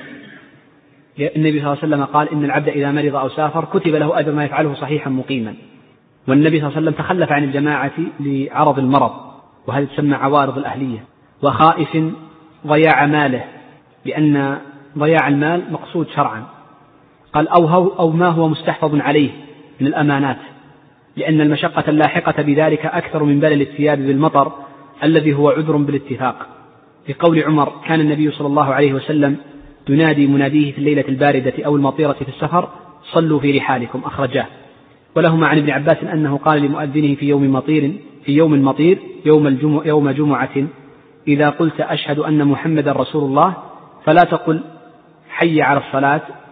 النبي صلى الله عليه وسلم قال إن العبد إذا مرض أو سافر كتب له أجر ما يفعله صحيحا مقيما، والنبي صلى الله عليه وسلم تخلف عن الجماعة لعرض المرض، وهذه تسمى عوارض الأهلية. وخائف ضياع ماله، لأن ضياع المال مقصود شرعا. قال أو ما هو مستحفظ عليه من الأمانات، لأن المشقة اللاحقة بذلك أكثر من بلل الثياب بالمطر الذي هو عذر بالاتفاق. في قول عمر كان النبي صلى الله عليه وسلم ينادي مناديه في الليلة الباردة أو المطيرة في السفر صلوا في رحالكم، أخرجاه. ولهما عن ابن عباس أنه قال لمؤذنه في يوم مطير يوم جمعة إذا قلت أشهد أن محمدا رسول الله فلا تقل حي على الصلاة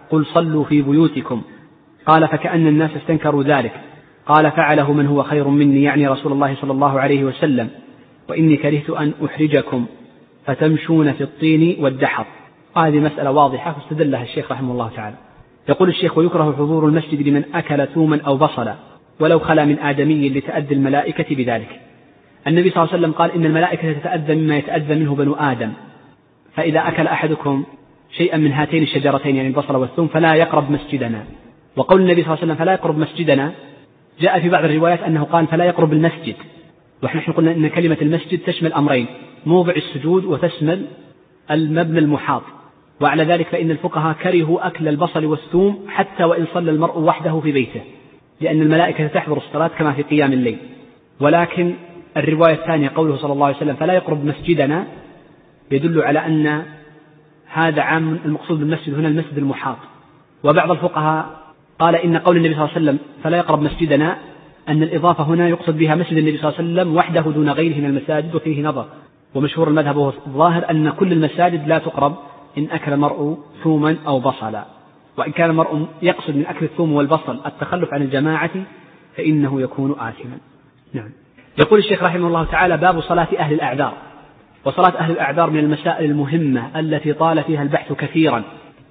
قل صلوا في بيوتكم. قال فكأن الناس استنكروا ذلك. قال فعله من هو خير مني، يعني رسول الله صلى الله عليه وسلم، وإني كرهت أن أحرجكم فتمشون في الطين والدحر. هذه مسألة واضحة واستدلها الشيخ رحمه الله تعالى. يقول الشيخ: ويكره حضور المسجد لمن أكل ثوما أو بصلا ولو خلا من آدمي لتأذي الملائكة بذلك. النبي صلى الله عليه وسلم قال: إن الملائكة تتأذى مما يتأذى منه بنو آدم، فإذا أكل أحدكم شيئا من هاتين الشجرتين يعني البصل والثوم فلا يقرب مسجدنا. وقول النبي صلى الله عليه وسلم فلا يقرب مسجدنا جاء في بعض الروايات أنه قال فلا يقرب المسجد، ونحن قلنا إن كلمة المسجد تشمل أمرين: موضع السجود وتشمل المبنى المحاط. وعلى ذلك فإن الفقهاء كرهوا أكل البصل والثوم حتى وإن صلى المرء وحده في بيته، لأن الملائكة تحضر الصلاة كما في قيام الليل. ولكن الرواية الثانية قوله صلى الله عليه وسلم فلا يقرب مسجدنا يدل على أن هذا عام، المقصود بالمسجد هنا المسجد المحاط. وبعض الفقهاء قال إن قول النبي صلى الله عليه وسلم فلا يقرب مسجدنا أن الإضافة هنا يقصد بها مسجد النبي صلى الله عليه وسلم وحده دون غيره من المساجد، وفيه نظر. ومشهور المذهب وهو الظاهر أن كل المساجد لا تقرب إن أكل المرء ثوما أو بصلا، وإن كان المرء يقصد من أكل الثوم والبصل التخلف عن الجماعة فإنه يكون آثما. نعم. يقول الشيخ رحمه الله تعالى: باب صلاة أهل الأعذار. وصلاة أهل الأعذار من المسائل المهمة التي طال فيها البحث كثيرا،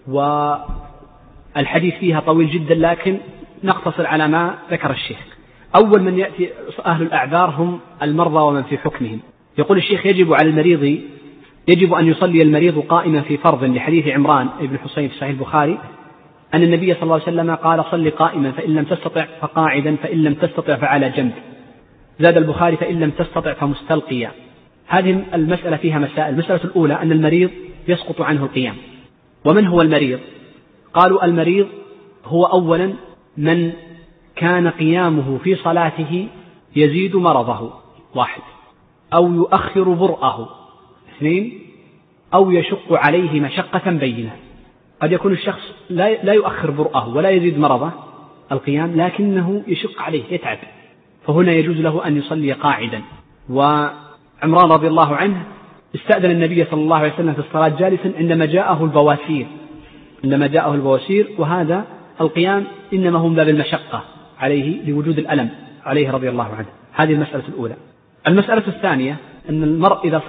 والحديث فيها طويل جدا، لكن نقتصر على ما ذكر الشيخ. أول من يأتي أهل الأعذار هم المرضى ومن في حكمهم. يقول الشيخ: يجب أن يصلي المريض قائما في فرض، لحديث عمران بن حسين في صحيح البخاري أن النبي صلى الله عليه وسلم قال: صل قائما، فإن لم تستطع فقاعدا، فإن لم تستطع فعلى جنب. زاد البخاري: فإن لم تستطع فمستلقيا. هذه المسألة فيها مسائل. المسألة الأولى أن المريض يسقط عنه القيام. ومن هو المريض؟ قالوا: المريض هو أولا من كان قيامه في صلاته يزيد مرضه، 1، أو يؤخر برأه، 2، أو يشق عليه مشقة بينة. قد يكون الشخص لا يؤخر برأه ولا يزيد مرضه القيام، لكنه يشق عليه يتعب، فهنا يجوز له أن يصلي قاعدا. وعمران رضي الله عنه استأذن النبي صلى الله عليه وسلم في الصلاة جالسا عندما جاءه البواسير، وهذا القيام إنما هم باب المشقة عليه لوجود الألم عليه رضي الله عنه. هذه المسألة الأولى. المسألة الثانية أن المرء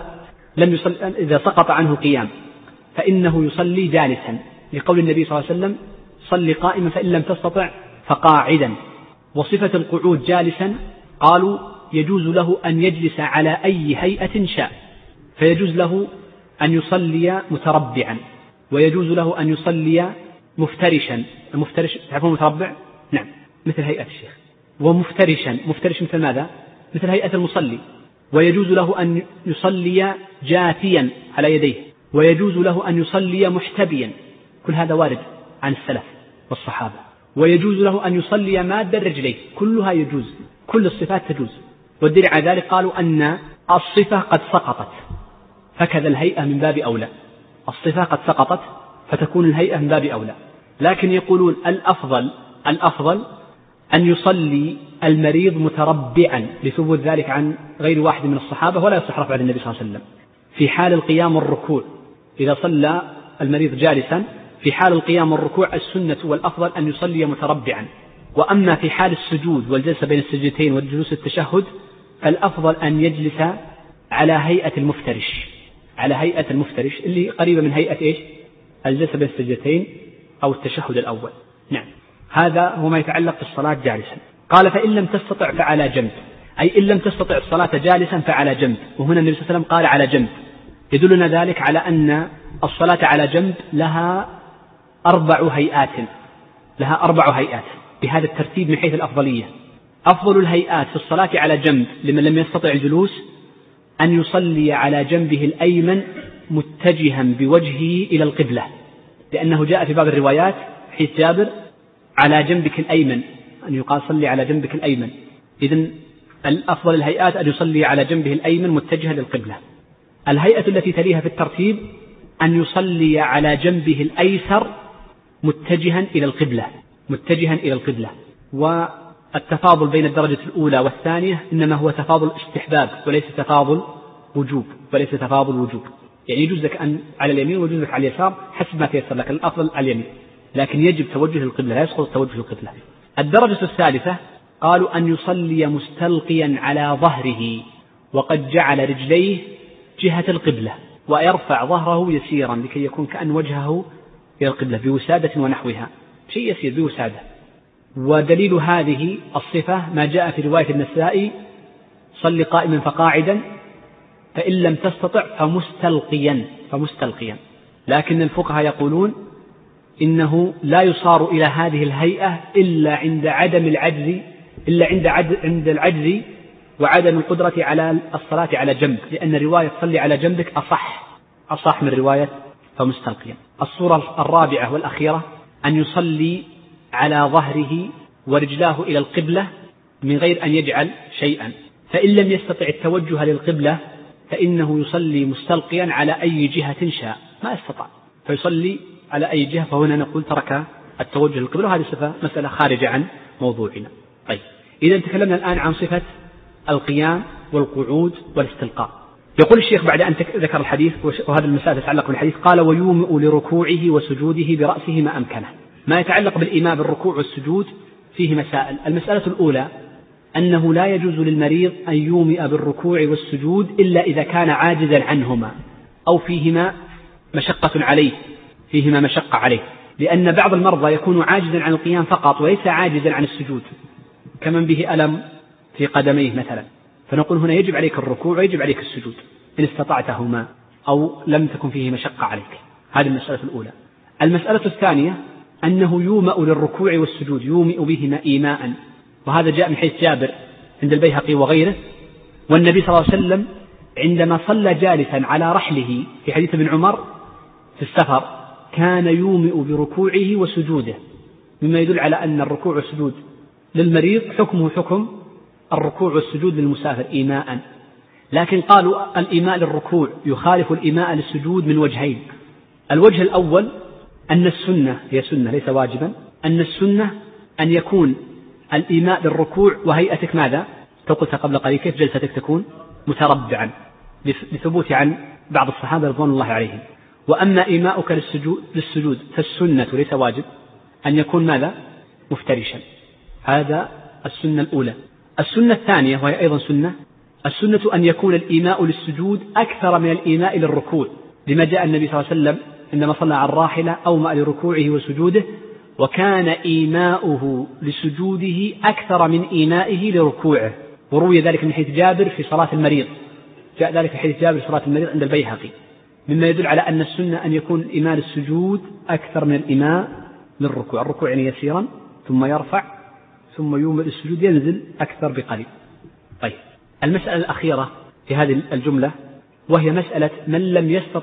إذا سقط عنه القيام فإنه يصلي جالسا، لقول النبي صلى الله عليه وسلم: صل قائما، فإن لم تستطع فقاعدا. وصفة القعود جالسا قالوا يجوز له أن يجلس على أي هيئة شاء، فيجوز له أن يصلي متربعا، ويجوز له أن يصلي مفترشا. المفترش تعرفون متربع؟ نعم، مثل هيئة الشيخ. ومفترشا، مفترش مثل ماذا؟ مثل هيئة المصلي. ويجوز له أن يصلي جاثيا على يديه، ويجوز له أن يصلي محتبيا. كل هذا وارد عن السلف والصحابة. ويجوز له أن يصلي ماد رجليه، كلها يجوز، كل الصفات تجوز. والدليل على ذلك قالوا أن الصفة قد سقطت فكذا الهيئة من باب أولى. الصفة قد سقطت فتكون الهيئة من باب أولى. لكن يقولون الأفضل أن يصلي المريض متربعا، لثبوت ذلك عن غير واحد من الصحابة، ولا يصح رفع عن النبي صلى الله عليه وسلم. في حال القيام والركوع، إذا صلى المريض جالسا في حال القيام والركوع السنة والأفضل أن يصلي متربعا. وأما في حال السجود والجلسة بين السجدتين والجلوس التشهد فالأفضل أن يجلس على هيئة المفترش اللي قريبة من هيئة الجلسة بين السجدتين أو التشهد الأول. نعم، هذا هو ما يتعلق بالصلاة جالسا. قال: فإن لم تستطع فعلى جنب، أي إن لم تستطع الصلاة جالسا فعلى جنب. وهنا النبي صلى الله عليه وسلم قال على جنب، يدلنا ذلك على أن الصلاة على جنب لها 4 هيئات بهذا الترتيب من حيث الأفضلية. أفضل الهيئات في الصلاة على جنب لمن لم يستطع الجلوس أن يصلي على جنبه الأيمن متجها بوجهه إلى القبلة، لأنه جاء في بعض الروايات حيث جابر: على جنبك الأيمن، أن يقال صلي على جنبك الأيمن. إذن الأفضل الهيئات أن يصلي على جنبه الأيمن متجها للقبلة. الهيئة التي تليها في الترتيب أن يصلي على جنبه الأيسر متجها إلى القبلة. والتفاضل بين الدرجة الأولى والثانية إنما هو تفاضل استحباب وليس تفاضل وجوب. يعني يجوز لك أن على اليمين ويجوز لك على اليسار حسب ما تيسر لك، الأفضل على اليمين. لكن يجب توجه القبلة، لا يسقط توجه القبلة. الدرجة الثالثة قالوا أن يصلي مستلقيا على ظهره وقد جعل رجليه جهة القبلة، ويرفع ظهره يسيرا لكي يكون كأن وجهه إلى القبلة بوسادة ونحوها، شيء يسير بوسادة. ودليل هذه الصفة ما جاء في رواية النسائي: صل قائما فقاعدا فإن لم تستطع فمستلقيا. لكن الفقهاء يقولون إنه لا يصار إلى هذه الهيئة إلا عند عدم العجز، عند العجز وعدم القدرة على الصلاة على جنب، لأن رواية صلي على جنبك أصح من رواية فمستلقيا. الصورة الرابعة والأخيرة أن يصلي على ظهره ورجلاه إلى القبلة من غير أن يجعل شيئا، فإن لم يستطع التوجه للقبلة فإنه يصلي مستلقيا على أي جهة شاء، ما استطاع فيصلي على أي جهة، فهنا نقول ترك التوجه للقبلة، وهذه صفة مسألة خارجة عن موضوعنا. طيب، إذا تكلمنا الآن عن صفة القيام والقعود والاستلقاء. يقول الشيخ بعد أن ذكر الحديث، وهذا المسألة تتعلق بالحديث، قال: ويومئ لركوعه وسجوده برأسه ما أمكنه. ما يتعلق بالإيماء بالركوع والسجود فيه مسائل. المسألة الأولى أنه لا يجوز للمريض أن يومئ بالركوع والسجود إلا إذا كان عاجزا عنهما أو فيهما مشقة عليه، لأن بعض المرضى يكون عاجزا عن القيام فقط وليس عاجزا عن السجود، كمن به ألم في قدميه مثلا، فنقول هنا يجب عليك الركوع ويجب عليك السجود إن استطعتهما أو لم تكن فيه مشقة عليك. هذه المسألة الأولى. المسألة الثانية أنه يومئ للركوع والسجود، يومئ بهما إيماء، وهذا جاء من حيث جابر عند البيهقي وغيره. والنبي صلى الله عليه وسلم عندما صلى جالسا على رحله في حديث ابن عمر في السفر كان يومئ بركوعه وسجوده، مما يدل على أن الركوع والسجود للمريض حكمه حكم الركوع والسجود للمسافر إيماء. لكن قالوا الإيماء للركوع يخالف الإيماء للسجود من وجهين. الوجه الأول أن السنة هي سنة ليس واجبا، أن السنة أن يكون الإيماء للركوع وهيئتك ماذا؟ قلت قبل قليل كيف جلستك تكون متربعا لثبوت عن بعض الصحابة رضوان الله عليهم. وأما إيماؤك للسجود فالسنة ليس واجب أن يكون ماذا؟ مفترشا. هذا السنة الأولى. السنة الثانية وهي أيضا سنة، السنة أن يكون الإيماء للسجود أكثر من الإيماء للركوع، لما جاء النبي صلى الله عليه وسلم عندما صلى على الراحلة أومأ لركوعه وسجوده، وكان إيماؤه لسجوده أكثر من إيمائه لركوعه. وروي ذلك من حديث جابر في صلاة المريض، جاء ذلك في حديث جابر في صلاة المريض عند البيهقي، مما يدل على أن السنة أن يكون الإيماء للسجود أكثر من الإيماء للركوع. الركوع يعني يسيرا ثم يرفع ثم يومئ السجود ينزل أكثر بقليل. طيب، المسألة الأخيرة في هذه الجملة وهي مسألة من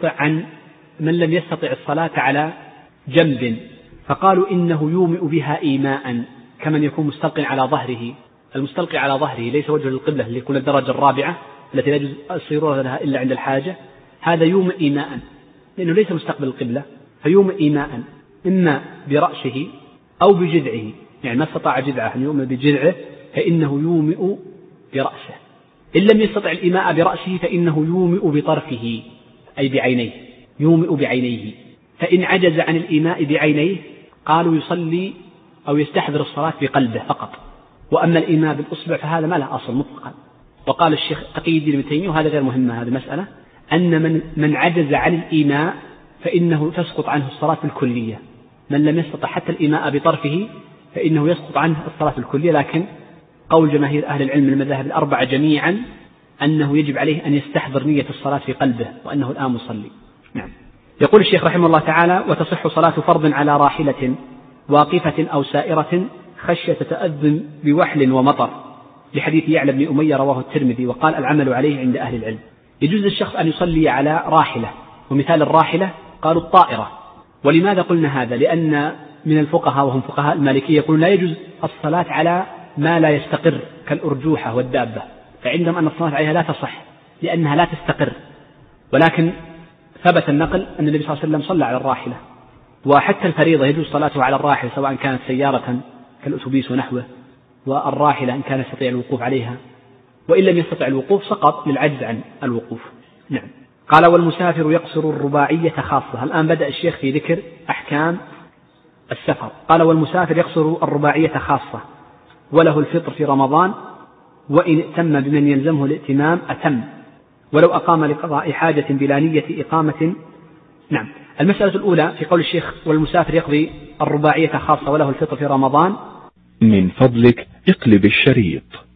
لم يستطع الصلاة على جنب، فقالوا إنه يومئ بها إيماء كمن يكون مستلقي على ظهره. المستلقي على ظهره ليس وجه للقبلة اللي يكون الدرجة الرابعة التي لا يجوز الصيرورة لها إلا عند الحاجة، هذا يومئ إيماء لأنه ليس مستقبل القبلة، فيومئ إيماء إما برأسه أو بجذعه، يعني ما استطاع جذعه أن يومئ بجذعه فإنه يومئ برأسه. إن لم يستطع الإيماء برأسه فإنه يومئ بطرفه أي بعينيه، يومئ بعينيه. فإن عجز عن الإيماء بعينيه قالوا يصلي أو يستحضر الصلاة بقلبه فقط. وأما الإيماء بالأصبع فهذا ما له أصل مطلقا. وقال الشيخ تقي الدين ابن تيمية، وهذا غير مهمة هذه مسألة، أن من عجز عن الإيماء فإنه تسقط عنه الصلاة بالكلية. من لم يستطع حتى الإيماء بطرفه فإنه يسقط عنه الصلاة بالكلية. لكن قول جماهير أهل العلم من المذاهب الأربعة جميعا أنه يجب عليه أن يستحضر نية الصلاة في قلبه وأنه الآن مصلي. نعم. يقول الشيخ رحمه الله تعالى: وتصح صلاة فرض على راحلة واقفة أو سائرة خشية تأذن بوحل ومطر، لحديث يعلى بن أمية رواه الترمذي، وقال العمل عليه عند أهل العلم. يجوز للشخص أن يصلي على راحلة، ومثال الراحلة قالوا الطائرة. ولماذا قلنا هذا؟ لأن من الفقهاء وهم فقهاء المالكية يقولون لا يجوز الصلاة على ما لا يستقر كالأرجوحة والدابة، فعندهم أن الصلاة عليها لا تصح لأنها لا تستقر. ولكن ثبت النقل أن النبي صلى الله عليه وسلم صلى على الراحلة، وحتى الفريضة يجوز صلاته على الراحلة سواء كانت سيارة كالأتوبيس ونحوه، والراحلة إن كان يستطيع الوقوف عليها، وإن لم يستطع الوقوف سقط للعجز عن الوقوف. نعم. قال: والمسافر يقصر الرباعية خاصة. الآن بدأ الشيخ في ذكر أحكام السفر. قال والمسافر يقصر الرباعية خاصة وله الفطر في رمضان، وإن ائتم بمن يلزمه الائتمام أتم، ولو أقام لقضاء حاجة بلا نية إقامة. نعم. المسألة الأولى في قول الشيخ والمسافر يقضي الرباعية خاصة وله الفطر في رمضان. من فضلك اقلب الشريط.